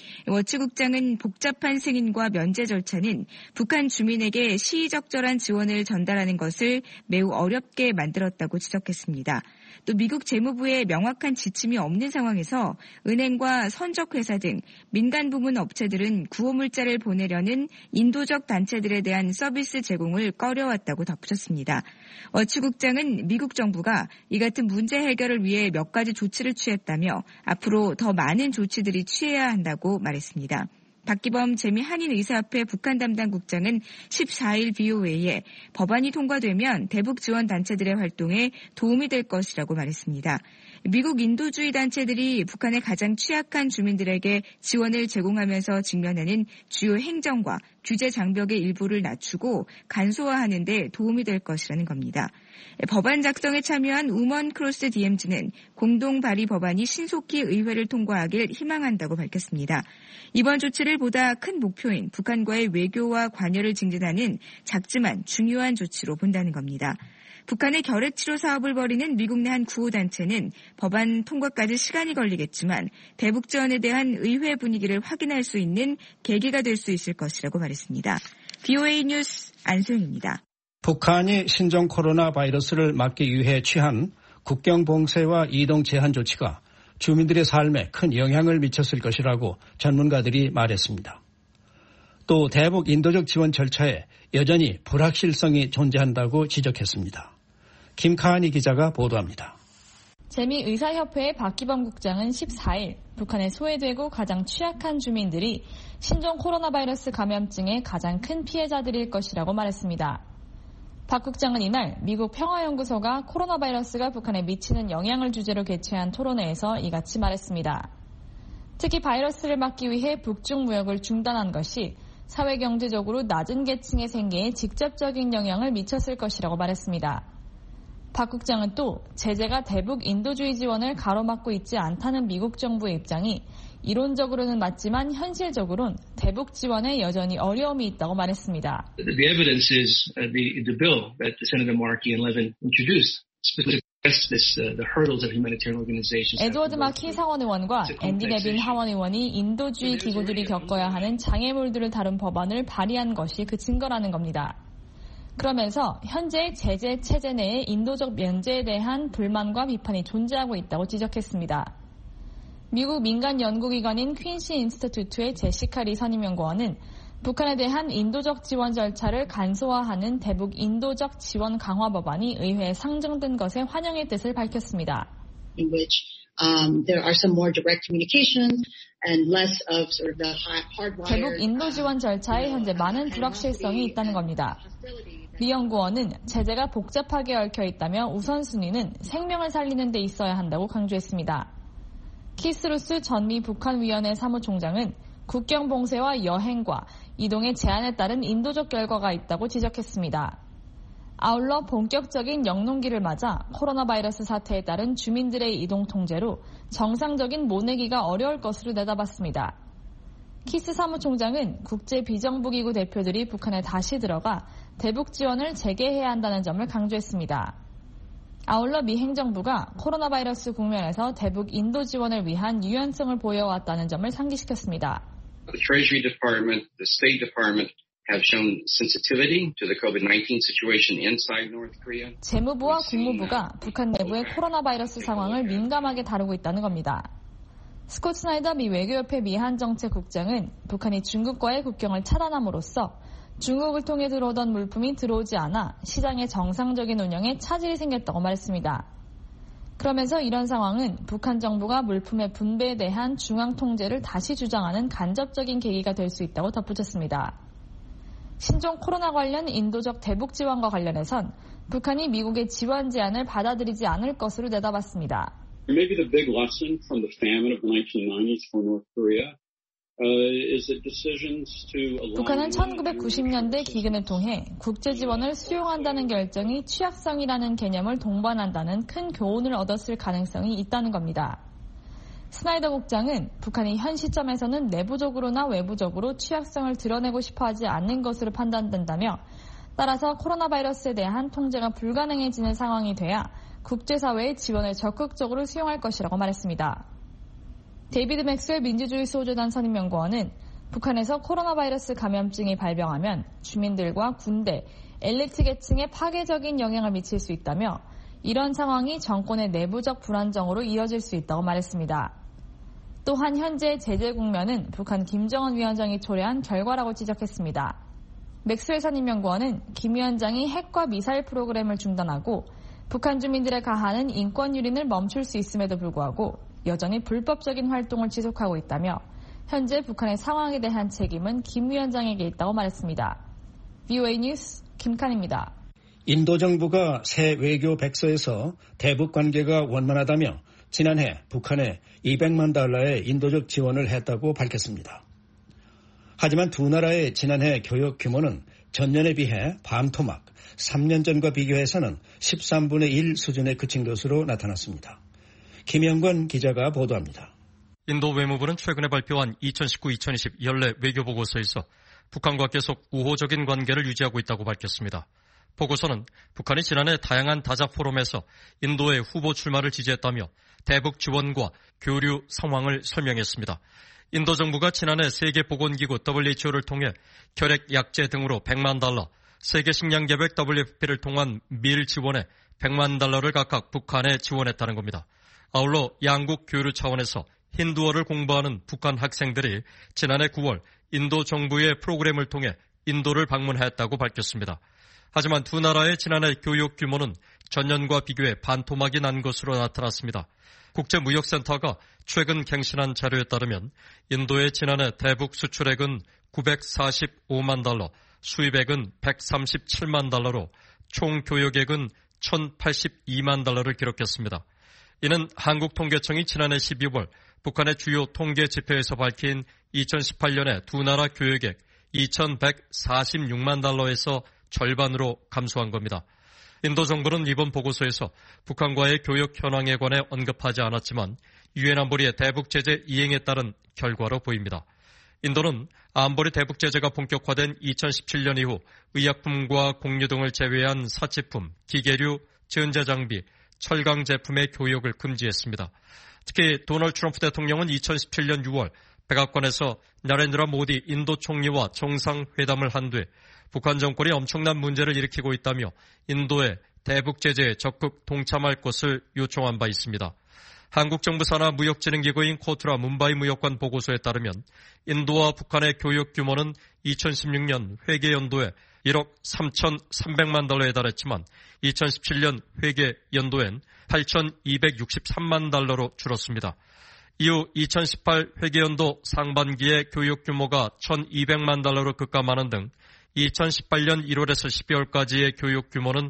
워츠 국장은 복잡한 승인과 면제 절차는 북한 주민에게 시의적절한 지원을 전달하는 것을 매우 어렵게 만들었다고 지적했습니다. 또 미국 재무부의 명확한 지침이 없는 상황에서 은행과 선적회사 등 민간 부문 업체들은 구호물자를 보내려는 인도적 단체들에 대한 서비스 제공을 꺼려왔다고 덧붙였습니다. 워츠 국장은 미국 정부가 이 같은 문제 해결을 위해 몇 가지 조치를 취했다며 앞으로 더 많은 조치들이 취해야 한다고 말했습니다. 박기범 재미한인의사협회 북한 담당 국장은 십사 일 브이오에이에 법안이 통과되면 대북 지원 단체들의 활동에 도움이 될 것이라고 말했습니다. 미국 인도주의 단체들이 북한의 가장 취약한 주민들에게 지원을 제공하면서 직면하는 주요 행정과 규제 장벽의 일부를 낮추고 간소화하는 데 도움이 될 것이라는 겁니다. 법안 작성에 참여한 우먼 크로스 디엠지는 공동 발의 법안이 신속히 의회를 통과하길 희망한다고 밝혔습니다. 이번 조치를 보다 큰 목표인 북한과의 외교와 관여를 증진하는 작지만 중요한 조치로 본다는 겁니다. 북한의 결핵치료 사업을 벌이는 미국 내 한 구호단체는 법안 통과까지 시간이 걸리겠지만 대북 지원에 대한 의회 분위기를 확인할 수 있는 계기가 될 수 있을 것이라고 말했습니다. 비오에이 뉴스 안소영입니다. 북한이 신종 코로나 바이러스를 막기 위해 취한 국경 봉쇄와 이동 제한 조치가 주민들의 삶에 큰 영향을 미쳤을 것이라고 전문가들이 말했습니다. 또 대북 인도적 지원 절차에 여전히 불확실성이 존재한다고 지적했습니다. 김카하니 기자가 보도합니다. 재미의사협회의 박기범 국장은 십사일 북한에 소외되고 가장 취약한 주민들이 신종 코로나 바이러스 감염증의 가장 큰 피해자들일 것이라고 말했습니다. 박 국장은 이날 미국 평화연구소가 코로나 바이러스가 북한에 미치는 영향을 주제로 개최한 토론회에서 이같이 말했습니다. 특히 바이러스를 막기 위해 북중 무역을 중단한 것이 사회경제적으로 낮은 계층의 생계에 직접적인 영향을 미쳤을 것이라고 말했습니다. 박 국장은 또 제재가 대북 인도주의 지원을 가로막고 있지 않다는 미국 정부의 입장이 이론적으로는 맞지만 현실적으로는 대북 지원에 여전히 어려움이 있다고 말했습니다. The evidence is the, the bill that Senator Markey and Levin introduced specifically addressed this, uh, the hurdles of humanitarian organizations. 에드워드 마키 상원 의원과 앤디 레빈 하원 의원이 인도주의 기구들이 겪어야 하는 장애물들을 다룬 법안을 발의한 것이 그 증거라는 겁니다. 그러면서 현재 제재 체제 내에 인도적 면제에 대한 불만과 비판이 존재하고 있다고 지적했습니다. 미국 민간 연구기관인 퀸시 인스티튜트의 제시카 리 선임연구원은 북한에 대한 인도적 지원 절차를 간소화하는 대북 인도적 지원 강화 법안이 의회에 상정된 것에 환영의 뜻을 밝혔습니다. In which um, there are some more direct communications and less of sort of the hardwired. 대북 인도 지원 절차에 현재 많은 불확실성이 있다는 겁니다. 리 연구원은 제재가 복잡하게 얽혀 있다며 우선순위는 생명을 살리는 데 있어야 한다고 강조했습니다. 키스루스 전미 북한위원회 사무총장은 국경 봉쇄와 여행과 이동의 제한에 따른 인도적 결과가 있다고 지적했습니다. 아울러 본격적인 영농기를 맞아 코로나 바이러스 사태에 따른 주민들의 이동 통제로 정상적인 모내기가 어려울 것으로 내다봤습니다. 키스 사무총장은 국제 비정부기구 대표들이 북한에 다시 들어가 대북 지원을 재개해야 한다는 점을 강조했습니다. 아울러 미 행정부가 코로나 바이러스 국면에서 대북 인도 지원을 위한 유연성을 보여왔다는 점을 상기시켰습니다. The Treasury Department, the State Department have shown sensitivity to the 코비드 나인틴 situation inside North Korea. 재무부와 국무부가 북한 내부의 코로나 바이러스 상황을 민감하게 다루고 있다는 겁니다. 스콧 스나이더 미 외교협회 미한정책국장은 북한이 중국과의 국경을 차단함으로써 중국을 통해 들어오던 물품이 들어오지 않아 시장의 정상적인 운영에 차질이 생겼다고 말했습니다. 그러면서 이런 상황은 북한 정부가 물품의 분배에 대한 중앙 통제를 다시 주장하는 간접적인 계기가 될 수 있다고 덧붙였습니다. 신종 코로나 관련 인도적 대북 지원과 관련해선 북한이 미국의 지원 제안을 받아들이지 않을 것으로 내다봤습니다. Maybe the big lesson from the famine of the nineteen nineties for North Korea uh, is that decisions to align. 북한은 천구백구십 년대 기근을 통해 국제 지원을 수용한다는 결정이 취약성이라는 개념을 동반한다는 큰 교훈을 얻었을 가능성이 있다는 겁니다. 스나이더 국장은 북한이 현 시점에서는 내부적으로나 외부적으로 취약성을 드러내고 싶어하지 않는 것으로 판단된다며 따라서 코로나 바이러스에 대한 통제가 불가능해지는 상황이 돼야 국제사회의 지원을 적극적으로 수용할 것이라고 말했습니다. 데이비드 맥스웰 민주주의 수호재단 선임연구원은 북한에서 코로나 바이러스 감염증이 발병하면 주민들과 군대, 엘리트 계층에 파괴적인 영향을 미칠 수 있다며 이런 상황이 정권의 내부적 불안정으로 이어질 수 있다고 말했습니다. 또한 현재 제재 국면은 북한 김정은 위원장이 초래한 결과라고 지적했습니다. 맥스웰 선임연구원은 김 위원장이 핵과 미사일 프로그램을 중단하고 북한 주민들에 가하는 인권 유린을 멈출 수 있음에도 불구하고 여전히 불법적인 활동을 지속하고 있다며 현재 북한의 상황에 대한 책임은 김 위원장에게 있다고 말했습니다. 비오에이 뉴스 김칸입니다. 인도 정부가 새 외교 백서에서 대북 관계가 원만하다며 지난해 북한에 이백만 달러의 인도적 지원을 했다고 밝혔습니다. 하지만 두 나라의 지난해 교역 규모는 전년에 비해 반토막, 삼 년 전과 비교해서는 십삼분의 일 수준에 그친 것으로 나타났습니다. 김영권 기자가 보도합니다. 인도 외무부는 최근에 발표한 이천십구 이천이십 연례 외교보고서에서 북한과 계속 우호적인 관계를 유지하고 있다고 밝혔습니다. 보고서는 북한이 지난해 다양한 다자 포럼에서 인도의 후보 출마를 지지했다며 대북 지원과 교류 상황을 설명했습니다. 인도 정부가 지난해 세계보건기구 더블유에이치오를 통해 결핵 약제 등으로 백만 달러, 세계식량계획 더블유에프피를 통한 밀 지원에 백만 달러를 각각 북한에 지원했다는 겁니다. 아울러 양국 교류 차원에서 힌두어를 공부하는 북한 학생들이 지난해 구월 인도 정부의 프로그램을 통해 인도를 방문했다고 밝혔습니다. 하지만 두 나라의 지난해 교육 규모는 전년과 비교해 반토막이 난 것으로 나타났습니다. 국제무역센터가 최근 갱신한 자료에 따르면 인도의 지난해 대북 수출액은 구백사십오만 달러, 수입액은 백삼십칠만 달러로 총 교역액은 천팔십이만 달러를 기록했습니다. 이는 한국통계청이 지난해 십이월 북한의 주요 통계 지표에서 밝힌 이천십팔 년에 두 나라 교역액 이천백사십육만 달러에서 절반으로 감소한 겁니다. 인도 정부는 이번 보고서에서 북한과의 교역 현황에 관해 언급하지 않았지만 유엔 안보리의 대북 제재 이행에 따른 결과로 보입니다. 인도는 안보리 대북 제재가 본격화된 이천십칠 년 이후 의약품과 공유 등을 제외한 사치품, 기계류, 전자장비, 철강 제품의 교역을 금지했습니다. 특히 도널드 트럼프 대통령은 이천십칠 년 유월 백악관에서 나렌드라 모디 인도 총리와 정상회담을 한 뒤 북한 정권이 엄청난 문제를 일으키고 있다며 인도의 대북 제재에 적극 동참할 것을 요청한 바 있습니다. 한국 정부 산하 무역진흥기구인 코트라 문바이 무역관 보고서에 따르면 인도와 북한의 교역 규모는 이천십육 년 회계 연도에 일억 삼천삼백만 달러에 달했지만 이천십칠 년 회계 연도엔 팔천이백육십삼만 달러로 줄었습니다. 이후 이천십팔 회계연도 상반기에 교육 규모가 천이백만 달러로 급감하는 등 이천십팔 년 일월에서 십이월까지의 교육 규모는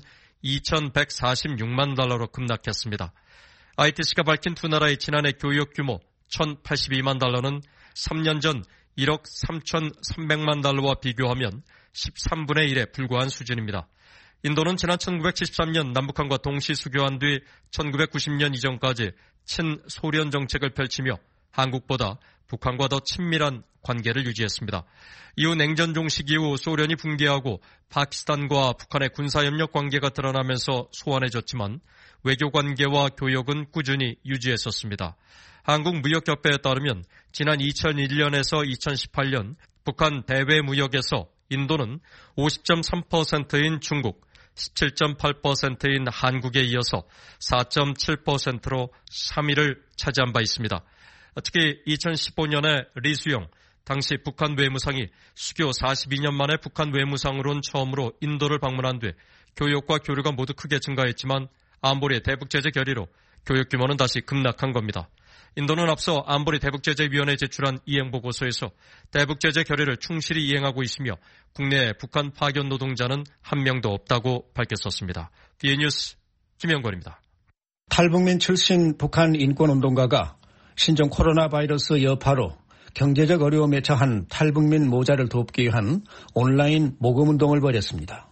이천백사십육만 달러로 급락했습니다. 아이티씨가 밝힌 두 나라의 지난해 교육 규모 천팔십이만 달러는 삼 년 전 일억 삼천삼백만 달러와 비교하면 십삼분의 일에 불과한 수준입니다. 인도는 지난 천구백칠십삼 년 남북한과 동시 수교한 뒤 천구백구십 년 이전까지 친소련 정책을 펼치며 한국보다 북한과 더 친밀한 관계를 유지했습니다. 이후 냉전 종식 이후 소련이 붕괴하고 파키스탄과 북한의 군사협력 관계가 드러나면서 소원해졌지만 외교관계와 교역은 꾸준히 유지했었습니다. 한국무역협회에 따르면 지난 이천일 년에서 이천십팔 년 북한 대외무역에서 인도는 오십 점 삼 퍼센트인 중국, 십칠 점 팔 퍼센트인 한국에 이어서 사 점 칠 퍼센트로 삼 위를 차지한 바 있습니다. 특히 이천십오 년에 리수영 당시 북한 외무상이 수교 사십이 년 만에 북한 외무상으로는 처음으로 인도를 방문한 뒤 교역과 교류가 모두 크게 증가했지만 안보리 대북제재 결의로 교역 규모는 다시 급락한 겁니다. 인도는 앞서 안보리 대북제재위원회에 제출한 이행보고서에서 대북제재 결의를 충실히 이행하고 있으며 국내 북한 파견 노동자는 한 명도 없다고 밝혔었습니다. 디에이뉴스 김영권입니다. 탈북민 출신 북한 인권운동가가 신종 코로나 바이러스 여파로 경제적 어려움에 처한 탈북민 모자를 돕기 위한 온라인 모금운동을 벌였습니다.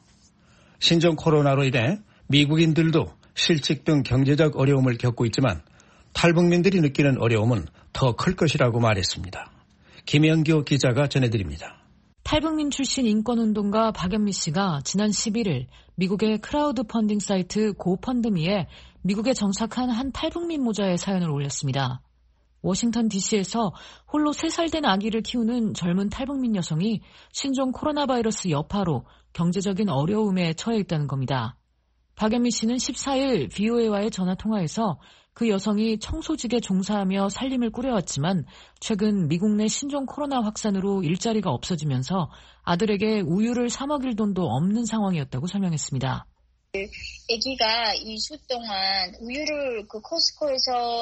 신종 코로나로 인해 미국인들도 실직 등 경제적 어려움을 겪고 있지만 탈북민들이 느끼는 어려움은 더 클 것이라고 말했습니다. 김영교 기자가 전해드립니다. 탈북민 출신 인권운동가 박연미 씨가 지난 십일 일 미국의 크라우드 펀딩 사이트 고펀드미에 미국에 정착한 한 탈북민 모자의 사연을 올렸습니다. 워싱턴 디씨에서 홀로 세 살 된 아기를 키우는 젊은 탈북민 여성이 신종 코로나 바이러스 여파로 경제적인 어려움에 처해 있다는 겁니다. 박연미 씨는 십사 일 브이오에이와의 전화통화에서 그 여성이 청소직에 종사하며 살림을 꾸려왔지만 최근 미국 내 신종 코로나 확산으로 일자리가 없어지면서 아들에게 우유를 사 먹일 돈도 없는 상황이었다고 설명했습니다. 아기가 이 주 동안 우유를 그 코스코에서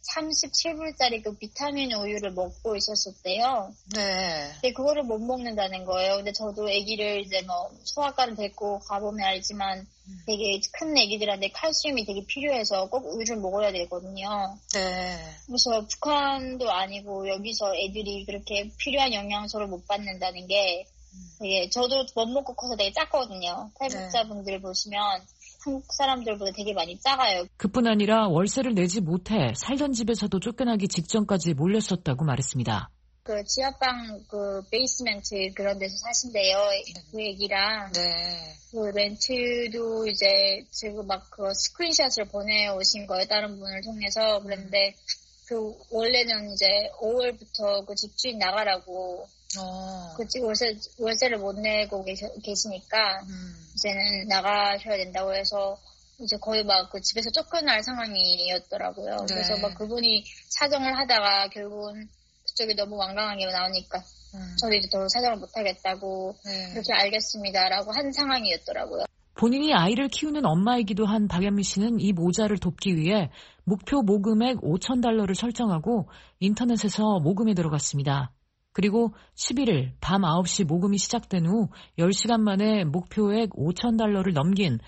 삼십칠 불짜리 그 비타민 우유를 먹고 있었었대요. 네. 근데 그거를 못 먹는다는 거예요. 근데 저도 아기를 이제 뭐 소아과를 데리고 가보면 알지만 되게 큰 아기들한테 칼슘이 되게 필요해서 꼭 우유를 먹어야 되거든요. 네. 그래서 북한도 아니고 여기서 애들이 그렇게 필요한 영양소를 못 받는다는 게 되게 저도 못 먹고 커서 되게 작거든요. 탈북자분들 네. 보시면 한국 사람들보다 되게 많이 작아요. 그뿐 아니라 월세를 내지 못해 살던 집에서도 쫓겨나기 직전까지 몰렸었다고 말했습니다. 그 지하방 그 베이스멘트 그런 데서 사신대요. 그 얘기랑 네. 그 렌트도 이제 지금 막 그 스크린샷을 보내오신 거예요. 다른 분을 통해서. 그런데 그 원래는 이제 오월부터 그 집주인 나가라고 어. 그 지금 월세 월세를 못 내고 계시, 계시니까 음. 이제는 나가셔야 된다고 해서 이제 거의 막 그 집에서 쫓겨날 상황이었더라고요. 네. 그래서 막 그분이 사정을 하다가 결국은 그쪽이 너무 완강하게 나오니까 음. 저도 이제 더 사정을 못 하겠다고 네. 그렇게 알겠습니다라고 한 상황이었더라고요. 본인이 아이를 키우는 엄마이기도 한 박연미 씨는 이 모자를 돕기 위해 목표 모금액 오천 달러를 설정하고 인터넷에서 모금에 들어갔습니다. 그리고 십일 일 밤 아홉 시 모금이 시작된 후 열 시간 만에 목표액 오천 달러를 넘긴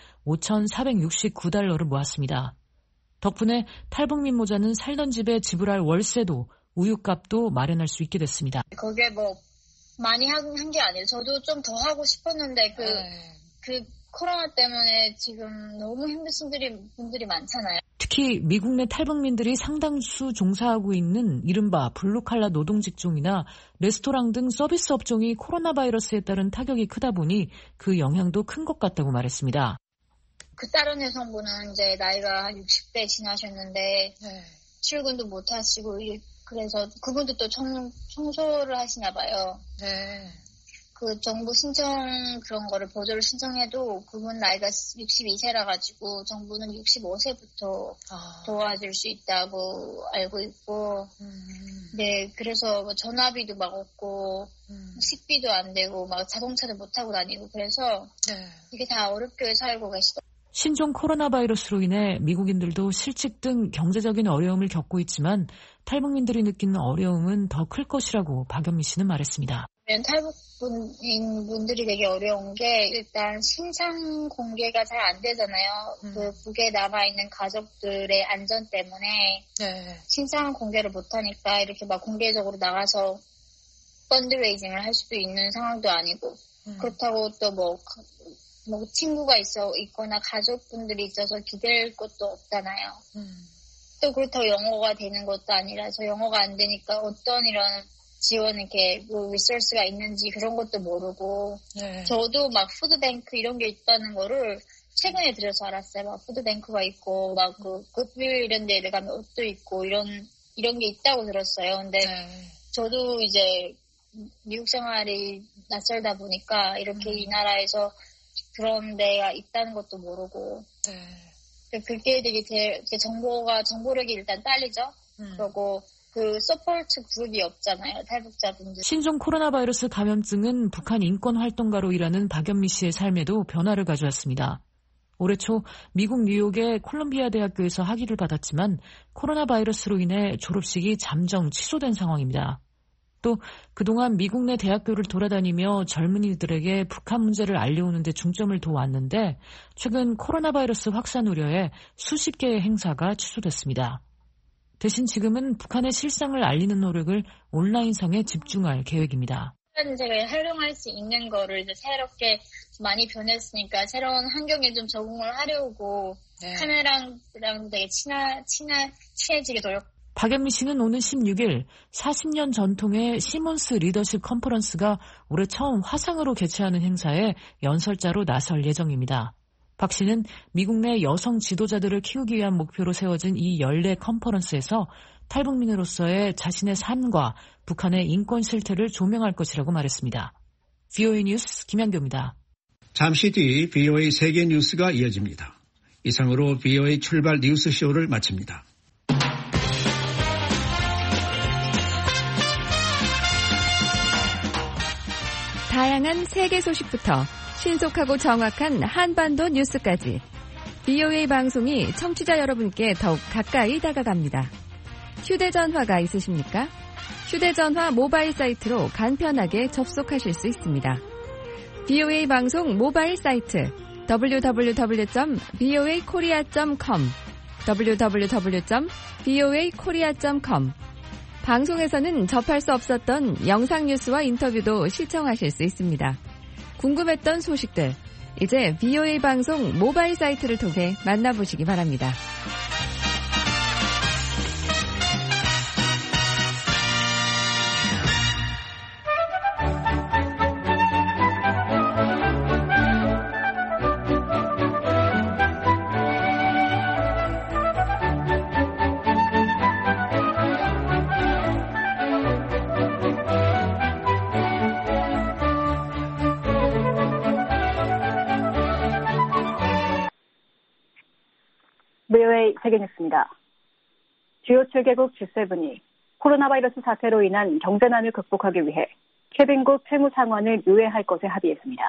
오천사백육십구 달러를 모았습니다. 덕분에 탈북민 모자는 살던 집에 지불할 월세도 우유값도 마련할 수 있게 됐습니다. 그게 뭐 많이 한 게 아니에요. 저도 좀 더 하고 싶었는데 그, 그 코로나 때문에 지금 너무 힘드신 분들이 많잖아요. 특히 미국 내 탈북민들이 상당수 종사하고 있는 이른바 블루칼라 노동직종이나 레스토랑 등 서비스 업종이 코로나 바이러스에 따른 타격이 크다 보니 그 영향도 큰 것 같다고 말했습니다. 그 다른 여성분은 이제 나이가 한 육십 대 지나셨는데 네. 출근도 못 하시고 그래서 그분도 또 청, 청소를 하시나 봐요. 네. 그 정부 신청 그런 거를 보조를 신청해도 그분 나이가 육십이 세라 가지고 정부는 육십오 세부터 아. 도와줄 수 있다고 알고 있고 음. 네 그래서 뭐 전화비도 막 없고 음. 식비도 안 되고 막 자동차도 못 타고 다니고 그래서 네. 이게 다 어렵게 살고 계시더라고요. 신종 코로나 바이러스로 인해 미국인들도 실직 등 경제적인 어려움을 겪고 있지만 탈북민들이 느끼는 어려움은 더 클 것이라고 박연미 씨는 말했습니다. 탈북인 분들이 되게 어려운 게 일단 신상 공개가 잘 안 되잖아요. 음. 그 북에 남아있는 가족들의 안전 때문에 네. 신상 공개를 못하니까 이렇게 막 공개적으로 나가서 펀드레이징을 할 수도 있는 상황도 아니고 음. 그렇다고 또 뭐 뭐 친구가 있어 있거나 가족분들이 있어서 기댈 것도 없잖아요. 음. 또 그렇다고 영어가 되는 것도 아니라서 영어가 안 되니까 어떤 이런 지원 이렇게 뭐 리소스가 있는지 그런 것도 모르고 네. 저도 막 푸드뱅크 이런 게 있다는 거를 최근에 들어서 알았어요. 막 푸드뱅크가 있고 막 그 굿윌 이런 데를 가면 옷도 있고 이런 이런 게 있다고 들었어요. 근데 네. 저도 이제 미국 생활이 낯설다 보니까 이렇게 음. 이 나라에서 그런 데가 있다는 것도 모르고 네. 그게 되게 제, 제 정보가 정보력이 일단 딸리죠. 음. 그리고 그 서포트 그룹이 없잖아요. 탈북자분들. 신종 코로나 바이러스 감염증은 북한 인권 활동가로 일하는 박연미 씨의 삶에도 변화를 가져왔습니다. 올해 초 미국 뉴욕의 콜롬비아 대학교에서 학위를 받았지만 코로나 바이러스로 인해 졸업식이 잠정 취소된 상황입니다. 또 그동안 미국 내 대학교를 돌아다니며 젊은이들에게 북한 문제를 알려오는 데 중점을 둬왔는데 최근 코로나 바이러스 확산 우려에 수십 개의 행사가 취소됐습니다. 대신 지금은 북한의 실상을 알리는 노력을 온라인상에 집중할 계획입니다. 제가 활용할 수 있는 거를 이제 새롭게 많이 변했으니까 새로운 환경에 좀 적응을 하려고 네. 카메라랑 되게 친하, 친하, 친해지게 노력. 박연미 씨는 오는 십육 일 사십 년 전통의 시몬스 리더십 컨퍼런스가 올해 처음 화상으로 개최하는 행사에 연설자로 나설 예정입니다. 박 씨는 미국 내 여성 지도자들을 키우기 위한 목표로 세워진 이 연례 컨퍼런스에서 탈북민으로서의 자신의 삶과 북한의 인권 실태를 조명할 것이라고 말했습니다. 브이오에이 뉴스 김현교입니다. 잠시 뒤 브이오에이 세계 뉴스가 이어집니다. 이상으로 브이오에이 출발 뉴스쇼를 마칩니다. 다양한 세계 소식부터 신속하고 정확한 한반도 뉴스까지 브이오에이 방송이 청취자 여러분께 더욱 가까이 다가갑니다. 휴대전화가 있으십니까? 휴대전화 모바일 사이트로 간편하게 접속하실 수 있습니다. 비오에이 방송 모바일 사이트 더블유 더블유 더블유 점 비오에이 코리아 점 컴 더블유 더블유 더블유 점 비오에이 코리아 점 컴 방송에서는 접할 수 없었던 영상 뉴스와 인터뷰도 시청하실 수 있습니다. 궁금했던 소식들, 이제 비오에이 방송 모바일 사이트를 통해 만나보시기 바랍니다. 비오에이 세계뉴스입니다. 주요 칠 개국 지 세븐이 코로나 바이러스 사태로 인한 경제난을 극복하기 위해 케빈국 채무상환을 유예할 것에 합의했습니다.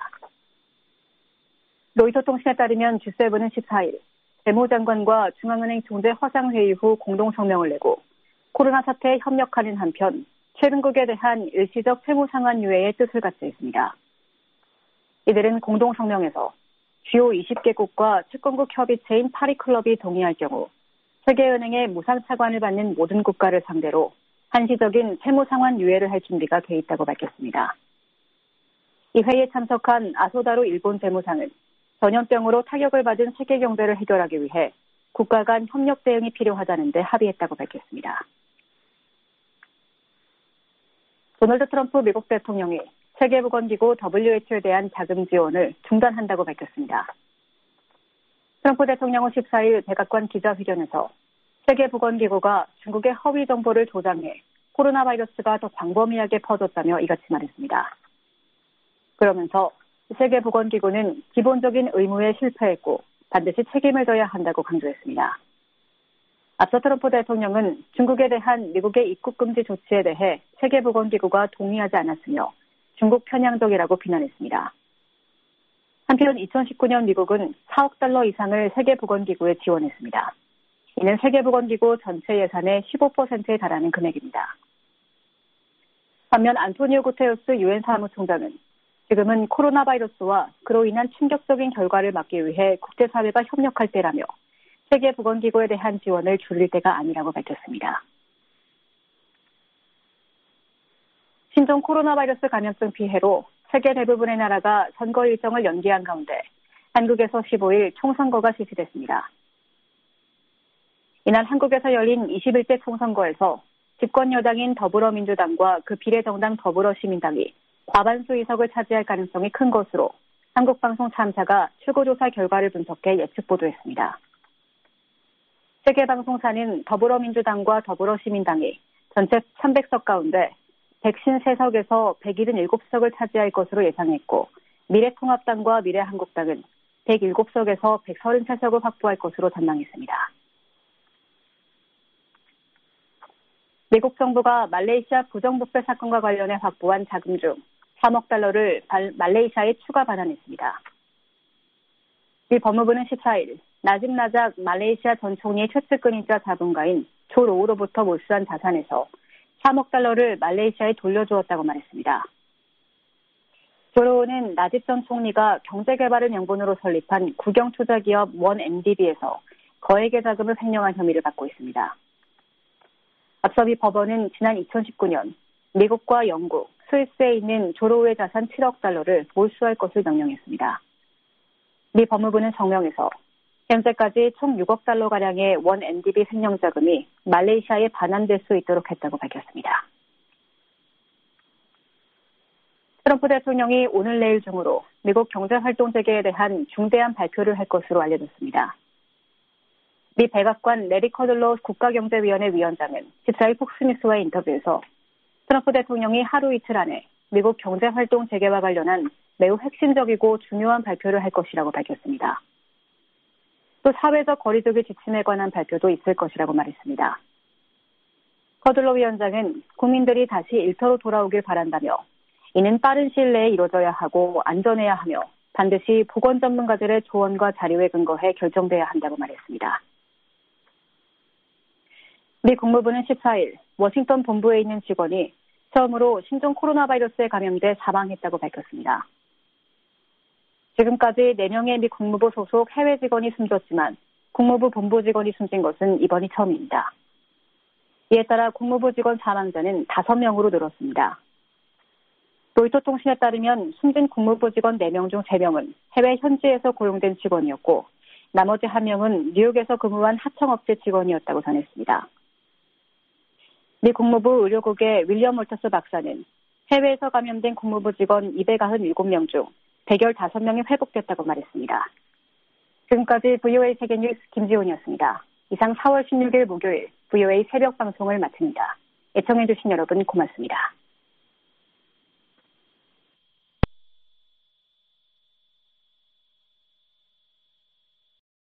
로이터 통신에 따르면 지 세븐은 십사일 재무장관과 중앙은행 총재 화상회의 후 공동성명을 내고 코로나 사태에 협력하는 한편 케빈국에 대한 일시적 채무상환 유예의 뜻을 같이 했습니다. 이들은 공동성명에서 주요 이십 개국과 채권국 협의체인 파리클럽이 동의할 경우 세계은행의 무상차관을 받는 모든 국가를 상대로 한시적인 채무상환 유예를 할 준비가 돼 있다고 밝혔습니다. 이 회의에 참석한 아소다로 일본 재무상은 전염병으로 타격을 받은 세계 경제를 해결하기 위해 국가 간 협력 대응이 필요하다는 데 합의했다고 밝혔습니다. 도널드 트럼프 미국 대통령이 세계보건기구 더블유에이치오에 대한 자금 지원을 중단한다고 밝혔습니다. 트럼프 대통령은 십사일 백악관 기자회견에서 세계보건기구가 중국의 허위 정보를 조장해 코로나 바이러스가 더 광범위하게 퍼졌다며 이같이 말했습니다. 그러면서 세계보건기구는 기본적인 의무에 실패했고 반드시 책임을 져야 한다고 강조했습니다. 앞서 트럼프 대통령은 중국에 대한 미국의 입국 금지 조치에 대해 세계보건기구가 동의하지 않았으며 중국 편향적이라고 비난했습니다. 한편 이천십구년 미국은 사억 달러 이상을 세계보건기구에 지원했습니다. 이는 세계보건기구 전체 예산의 십오 퍼센트에 달하는 금액입니다. 반면 안토니오 구테우스 유엔 사무총장은 지금은 코로나 바이러스와 그로 인한 충격적인 결과를 막기 위해 국제사회가 협력할 때라며 세계보건기구에 대한 지원을 줄일 때가 아니라고 밝혔습니다. 신종 코로나 바이러스 감염증 피해로 세계 대부분의 나라가 선거 일정을 연기한 가운데 한국에서 십오일 총선거가 실시됐습니다. 이날 한국에서 열린 이십일대 총선거에서 집권 여당인 더불어민주당과 그 비례정당 더불어시민당이 과반수 의석을 차지할 가능성이 큰 것으로 한국방송 참사가 출구조사 결과를 분석해 예측 보도했습니다. 세계방송사는 더불어민주당과 더불어시민당이 전체 삼백석 가운데 백오십삼 석에서 백칠십칠 석을 차지할 것으로 예상했고 미래통합당과 미래한국당은 백칠 석에서 백삼십삼 석을 확보할 것으로 전망했습니다. 미국 정부가 말레이시아 부정부패 사건과 관련해 확보한 자금 중 삼억 달러를 말레이시아에 추가 반환했습니다. 미 법무부는 십사일 나집 라작 말레이시아 전 총리의 최측근이자 자본가인 조 로우로부터 몰수한 자산에서 삼억 달러를 말레이시아에 돌려주었다고 말했습니다. 조 로우는 나집 전 총리가 경제개발을 명분으로 설립한 국영투자기업 원 엠디비에서 거액의 자금을 횡령한 혐의를 받고 있습니다. 앞서 미 법원은 지난 이천십구년 미국과 영국, 스위스에 있는 조 로우의 자산 칠억 달러를 몰수할 것을 명령했습니다. 미 법무부는 성명에서 현재까지 총 육억 달러가량의 원 엠디비 횡령 자금이 말레이시아에 반환될 수 있도록 했다고 밝혔습니다. 트럼프 대통령이 오늘 내일 중으로 미국 경제활동 재개에 대한 중대한 발표를 할 것으로 알려졌습니다. 미 백악관 레리 커들로 국가경제위원회 위원장은 십사일 폭스뉴스와의 인터뷰에서 트럼프 대통령이 하루 이틀 안에 미국 경제활동 재개와 관련한 매우 핵심적이고 중요한 발표를 할 것이라고 밝혔습니다. 또 사회적 거리두기 지침에 관한 발표도 있을 것이라고 말했습니다. 커들로 위원장은 국민들이 다시 일터로 돌아오길 바란다며 이는 빠른 시일 내에 이루어져야 하고 안전해야 하며 반드시 보건 전문가들의 조언과 자료에 근거해 결정돼야 한다고 말했습니다. 미 국무부는 십사일 워싱턴 본부에 있는 직원이 처음으로 신종 코로나 바이러스에 감염돼 사망했다고 밝혔습니다. 지금까지 네 명의 미 국무부 소속 해외 직원이 숨졌지만 국무부 본부 직원이 숨진 것은 이번이 처음입니다. 이에 따라 국무부 직원 사망자는 다섯 명으로 늘었습니다. 로이터 통신에 따르면 숨진 국무부 직원 네 명 중 세 명은 해외 현지에서 고용된 직원이었고 나머지 한 명은 뉴욕에서 근무한 하청업체 직원이었다고 전했습니다. 미 국무부 의료국의 윌리엄 몰터스 박사는 해외에서 감염된 국무부 직원 이백구십칠 명 중 백십오 명이 회복됐다고 말했습니다. 지금까지 브이오에이 세계뉴스 김지훈이었습니다. 이상 사월 십육일 목요일 브이오에이 새벽 방송을 마칩니다. 애청해주신 여러분 고맙습니다.